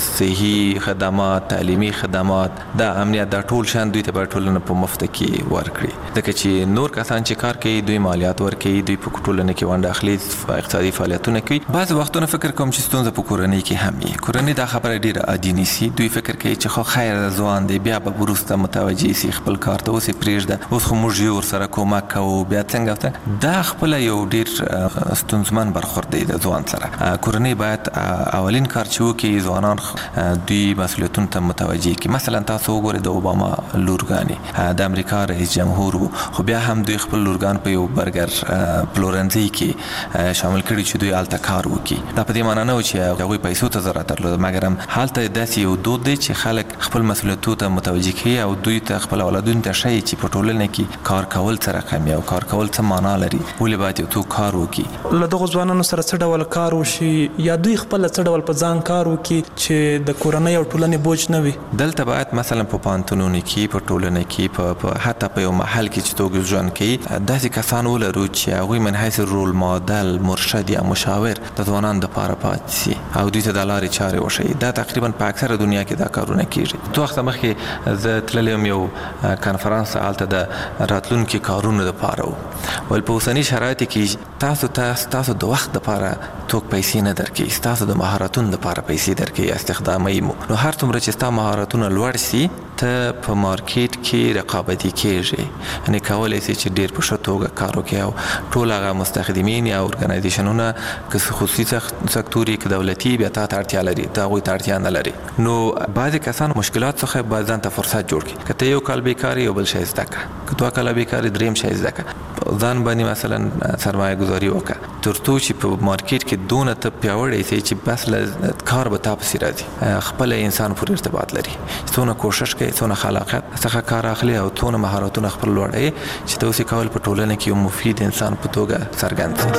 صحي خدمات تعلیمي خدمات دا امنیت دا ټول شان دوی ته باید ټولنه په مفت کې ورکړي. ځکه چې نور کسان چې کار کوي دوی مالیات ورکوي دوی په ټولنه کې ونډه اخلي اقتصادي فعالیتونه کوي. بعض وختونه فکر کوم چې ستونزه په کورنۍ کې هم وي. کورنۍ دا خبره ډیره عادي نیسي. دوی فکر کوي چې خو خیر ځوان دی بیا به وروسته متوجه شي خپل کار ته اوس پرېږده اوس خو موږ یې ورسره کومک کوو بیا څنګه دا خپله یو ډېر ستونزمن برخورد دی د ځوان سره. کورنۍ باید اولین کار چې وکړي ځوانان دوی مسؤلیتونو ته متوجه کړي. مثلا تاسو وګورئ د اوباما لورګانې د امریکا رئیس جمهور و خو بیا هم دوی خپل لورګان په یو برګر پلورنځي کې شامل کړي چې دوی هلته کار وکړي. دا په دې معنا نه و چې هغوی پیسو ته ضرورت درلوده مګر هم هلته داسې یو دود دی چې خلک خپل مسؤلیتونو ته متوجه کوي او دوی ته خپل اولادونو ته ښیي چې په ټولنه کې کار کول څه رقم او کار کول څه معنا لري ولې باید یو څوک کار وکړي. له دغو ځوانانو سره څه ډول کار وشي یا دوی خپل څه ډول په ځان کار وکړي چې د کورنۍ او ټولنې بوج نه وي؟ دلته باید مثلا په پوهنتونونو کې په ټولنه کې حتی په یو محل کې چې څوک ژوند کوي داسې کسان ولرو چې هغوی من حیث رول ماډل مرشد یا مشاور د ځوانانو دپاره پاتې شي او دوی ته د لارې چارې وښیي. دا تقریبا په اکثره دنیا کې دا کارونه کېږي. څو وخته مخکې زه تللی یم یو کنفرانس هلته د راتلونکي کارونو دپاره و ول په اوسنی شرایطو کې تاسو د وخت لپاره توک پیسې نه درکې، تاسو د مهارتونو لپاره پیسې درکې استخدامي مو. نو هر څومره چې تاسو مهارتونه لوړ سي ته په مارکیټ کې رقابتي کېږي، یعنی کولای شي چې ډیر په ښه توګه کار وکړي او ټول هغه مستخدمین یا ارګنایزیشنونه که خصوصي سکتوري که دولتي بیا ته اړتیا لري، ته هغوی ته اړتیا نه لري. نو بعضې کسان مشکلات څخه باید ځان ته فرصت جوړ کړي. که ته یو کال بیکار یو بل شی زده کړه، که 2 کاله بیکار دریم شی زده کړه، ځان باندې مثلا سرمایه گذاري وکړه تر څو چې په مارکیټ کې دونه ته پیاوړی شي چې بس له کار به تا پسې راځي، خپل انسان پورې ارتباط لري، څونه کوشش کوي، څونه خلاقیت څخه کار اخلي او څونه مهارتونه خپل لوړوي چې ته اوسې کول په ټولنه کې یو مفید انسان په توګه څرګند شي.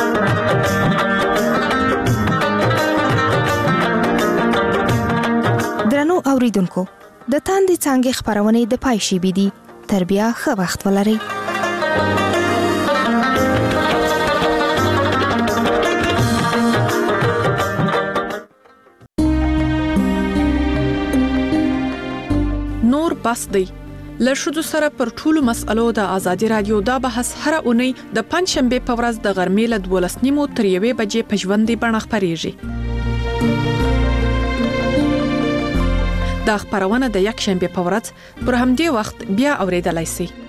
درنو اوریدونکو، د تاندې څانګې خبرونه د پای شي بيدي. تر بیا ښه وخت ولرئ. نور بس دی له ښځو سره پر ټولو مسألو د ازادي رادیو دا بحث هر اونۍ د پنځشنبه په ورځ د غرمې له 12:30 تر 1 بجې په ژوندۍ بڼه خپرېږي. دا خبرونه د یک شنبه په ورځ پر همدې وخت بیا اوریدلای شئ.